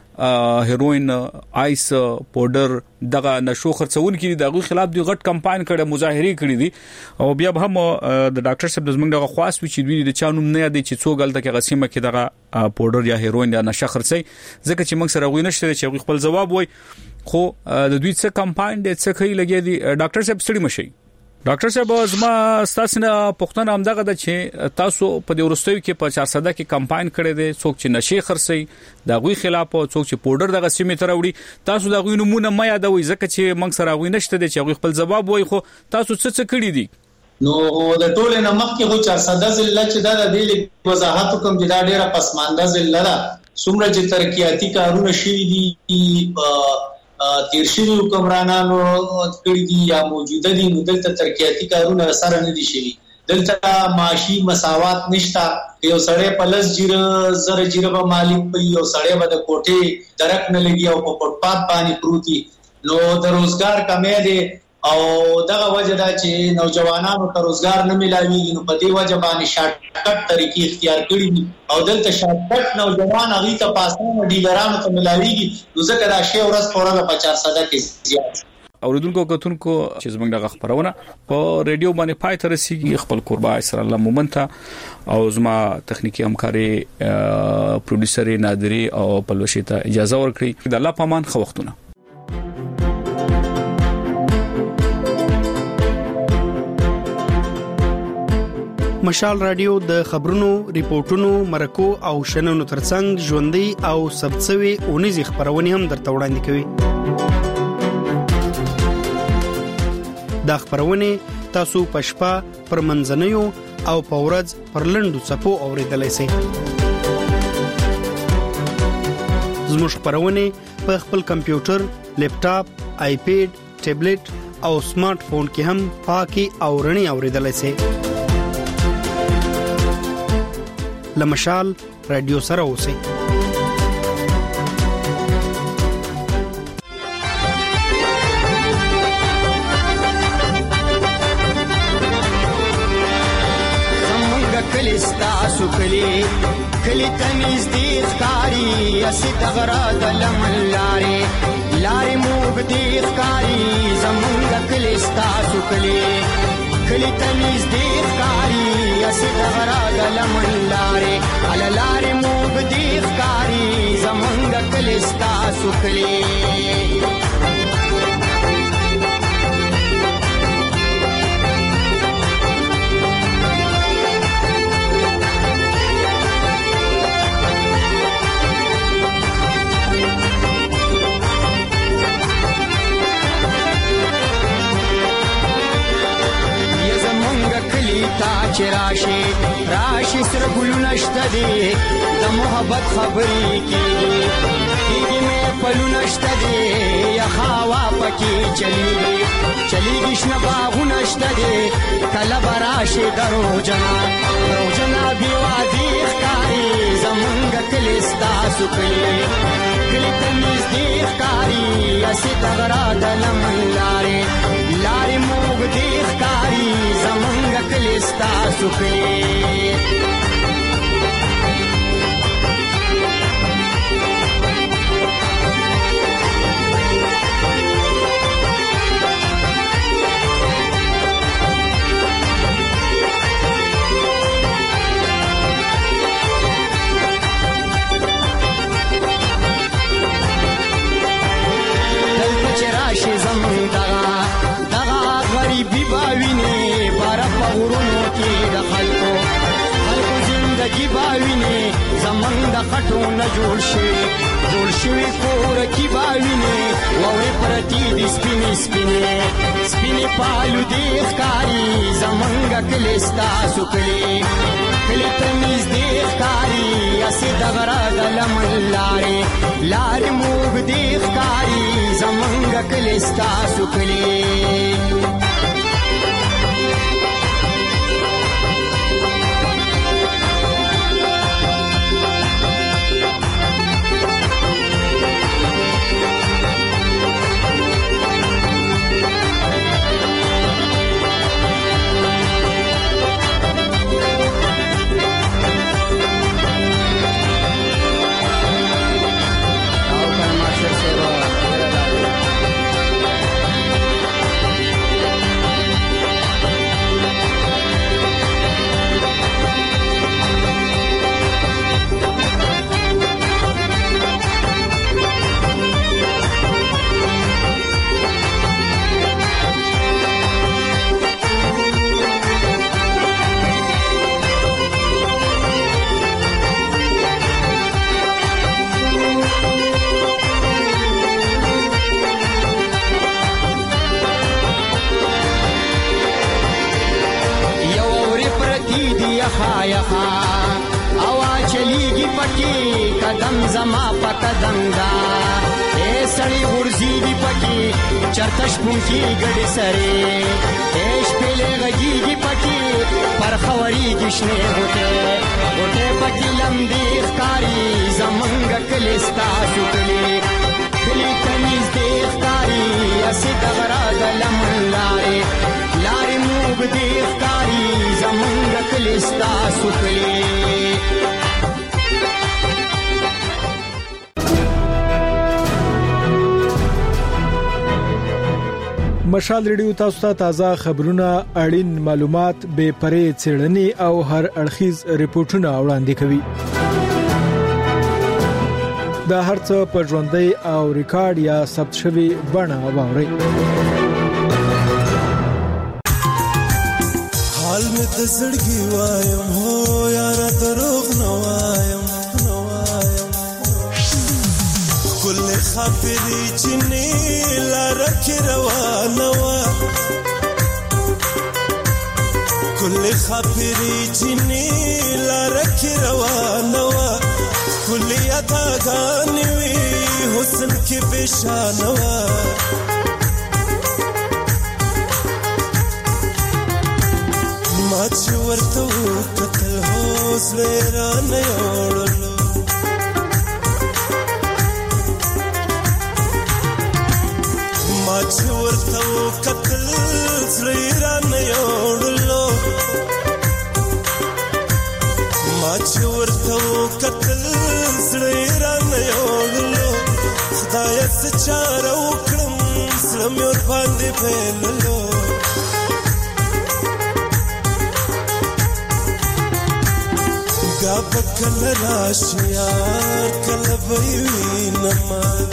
کوم هیروین آیس پاوډر دغه نشو خرڅون کې دغه خلاف دی غټ کمپاین کړي مظاهره کړي دي او بیا هم د ډاکټر صاحب د زمنګ دغه خاص وی چې دوی د چانوم نه یادي چې څو غلطه کې غسیمه کې دغه پاوډر یا هیروین یا نشه خرڅي ځکه چې موږ سره غوښنه شته چې خپل جواب وای خو د دوی څخه کمپاین د څه کوي لګي دي ډاکټر صاحب ستړي مشي ډاکټر صاحب زما تاسو نه پوښتنه هم دغه د چې تاسو په دې ورستیو کې په چار سده کې کمپاین کړی دی څوک چې نشي خرسي د غوي خلاف او څوک چې پودر دغه سیمه تر وړي تاسو د غوي نمونه ما یادوي ځکه چې موږ سره غوي نشته دي چې غوي خپل جواب وای خو تاسو څه څه کړی دي نو د ټول نه مخکې خو چار سده ضلع چې دا د دې وضاحت کوم چې دا ډیره پسمانده ضلع ده څومره چې ترقیاتی کارونه شي دي تیر شوی حکمرانانو کړی دي یا موجوده دي نو دلته ترقیاتی کارونه سره نه دي شوی دلته معاشي مساوات نشتا یو سړی په لس جیره زره جیره به مالک په یو سړی به د کوټې درک نه لګي او په فوټپات باندې پروتي نو د روزګار کمی دی او دغه وجه دا چې نوجوانانو ته روزګار نه ملاويږي نو په دې وجه باندې شارټ کټ طریقې اختیار کړې دي او دلته شارټ کټ نوجوان هغه ته پاسانه ډیلرانو ته ملاويږي نو ځکه دا شی ورځ پوره په چار سده کې زیات اوریدونکو کتونکو چې زمونږ د خبرونه په ریډیو باندې پای تر رسیدي خپل قربا اسر الله مومنت او زما تخنیکی همکاري پروډوسر نادری او پلوشي ته اجازه ورکړي د الله پامان خو وختونه مشال رادیو د خبرونو ریپورتونو مرکو او شننو ترڅنګ ژوندۍ او سبڅوي اونیزي خبرونه هم درته وړاندې کوي دا خبرونه تاسو پښپا پر منځنیو او پورز پر لندو صفو اوریدلای شئ زموږ خبرونه په خپل کمپیوټر لیپټاپ آیپیډ ټابلیټ او سمارټ فون کې هم پاکي او رڼي اوریدلای شئ لمشال رادیو سره اوسئ کلیستا سوکلی کلی تمیز دیخ کاری اسی تغراد لمن لاری لاری موگ دیخ کاری زمونگا کلیستا سوکلی کلی تمیز دیخ کاری اسی تغراد لمن لاری علا لاری موگ دیخ کاری زمونگا کلیستا سوکلی تا چې راشي راشي سره ګلونه شته دي د محبت خبرې کېږي کېږي مې پلونه شته دي یا هوا پکې چلیږي چلیږي شنه باغونه شته دي کله به راشي دروغجنه دروغجنه بې وادي ښکاري زمونږ کلي ستاسو کلي کلي ته نږدې ښکاري هسې د غره د لمن لارې لارې موږ دې ښکاري زمونږ کلي ستاسو کلي کی باوینه زمنګ د خټو نه جوړ شي جوړ شي کور کی باوینه ووري پرتی دي سپینې سپینې سپینې پالو دي ښکاری زمنګ کلیستا سوکلي کلی تمیز دي ښکاری اسې د غره د لمن لارې لارې موږ دي ښکاری زمنګ کلیستا سوکلي یخا یخا اوا چلیږي پکې قدم زما په قدم دا اے سړی ورځيږي پکې چرته شپون کې ګډې سره اے شپلې غږیږي پکې پر خوري گشنه هوته هوته پکې لمدي ښکاری زمنګ کلستا سوکلي کلی تمیز دې ښکاری اسې دغرا د لمن لارې لارې موږ دې ښکاری زمنګ کلستا سوکلي مشال ریډیو تاسو ته تازه خبرونه اړین معلومات به پرې څېړنې او هر اړخیز ریپورتونه وړاندې کوي دا هرڅه په ژوندۍ او ریکارډ یا ثبت شوی بڼه واوري حال می ته زړګي وایم هو یار دروغ نه وایم نه وایم کل خبرې چني لار کې روانه وا کل خبرې چني لار کې روانه وا کل ادا غانوي حسن کې بشانه وا ما چې ورته کتل هوس لرانه یوړلو ما چې ورته کتل لرانه یوړلو ما چې ورته کتل لرانه یوړلو خدای ستاره وکړم سره مې ور باندې پېللو بیا بکل راشي یار کله به وینم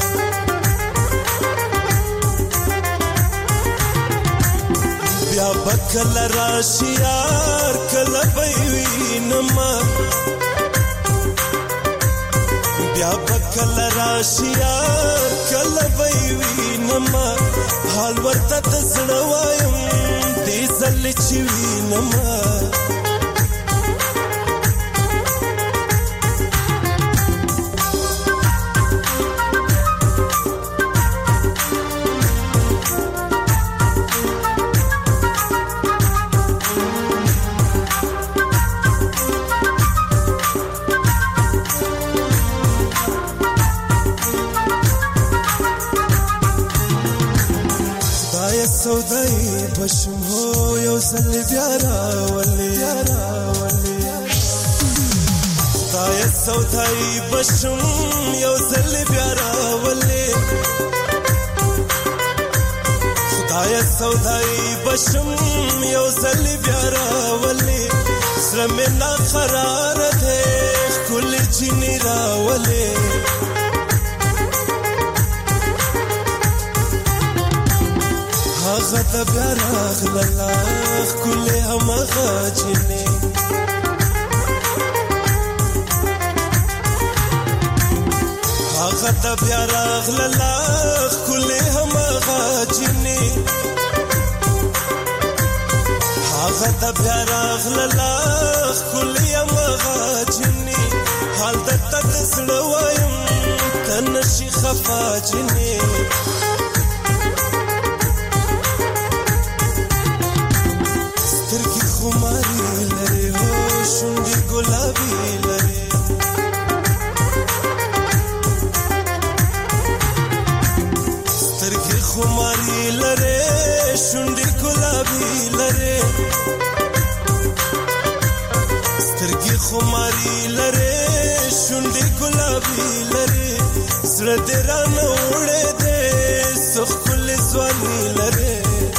بیا بکل راشي یار کله به وینم بیا بکل راشي یار کله به وینم حال ورته د زړه وایم دې ځل چې وینم سودای بشم هو یو زل بیا راولې راولې خدای سودای بشم یو زل بیا راولې خدای سودای بشم یو زل بیا راولې سره مې نا قرار ده کل جنې راولې هغه د بیا راغله ښکلې همغه جینې هغه د بیا راغله ښکلې همغه جینې هغه د بیا راغله ښکلې همغه جینې حال درته د زړه وایم ته نشي خفا جینې خماري لري هو شونډي ګلابي لري سترګې خماري لري شونډي ګلابي لري سترګې خماري لري شونډي ګلابي لري زړه دې رانه وړې دې سخ کل ځواني لري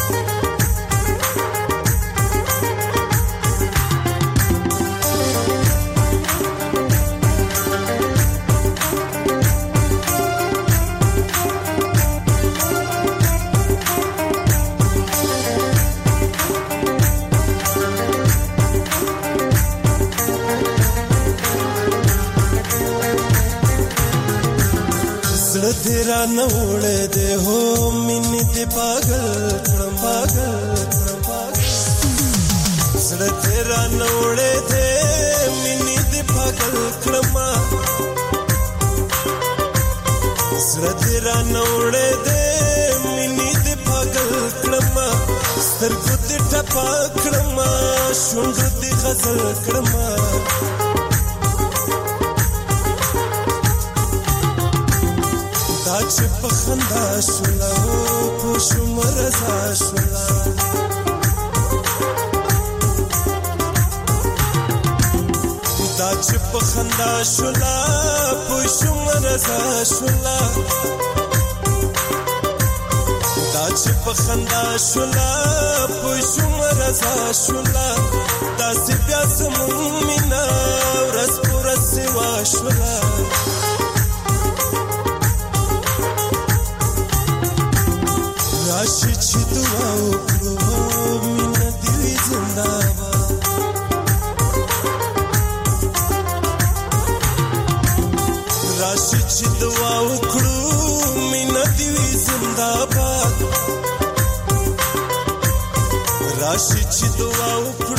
तेरा नवड़े दे हो मिनी ते पागल पागल زړه تیرا نوړې دې مینې دې پاگل کړما زړه تیرا نوړې دې مینې دې پاگل کړما سترګو دې ټپا کړما شونډو دې غزل کړما دا چې په خندا شولا په شمر رضا شولا دا چې په خندا شولا په شمر رضا شولا دا چې په خندا شولا په شمر رضا شولا دا چې بیا زمون مینا ورځ پر سوا شولا راشي چې دعا وکړو مینا دی زنده‌باد راشي چې دعا وکړو مینا دی زنده‌باد راشي چې دعا وکړو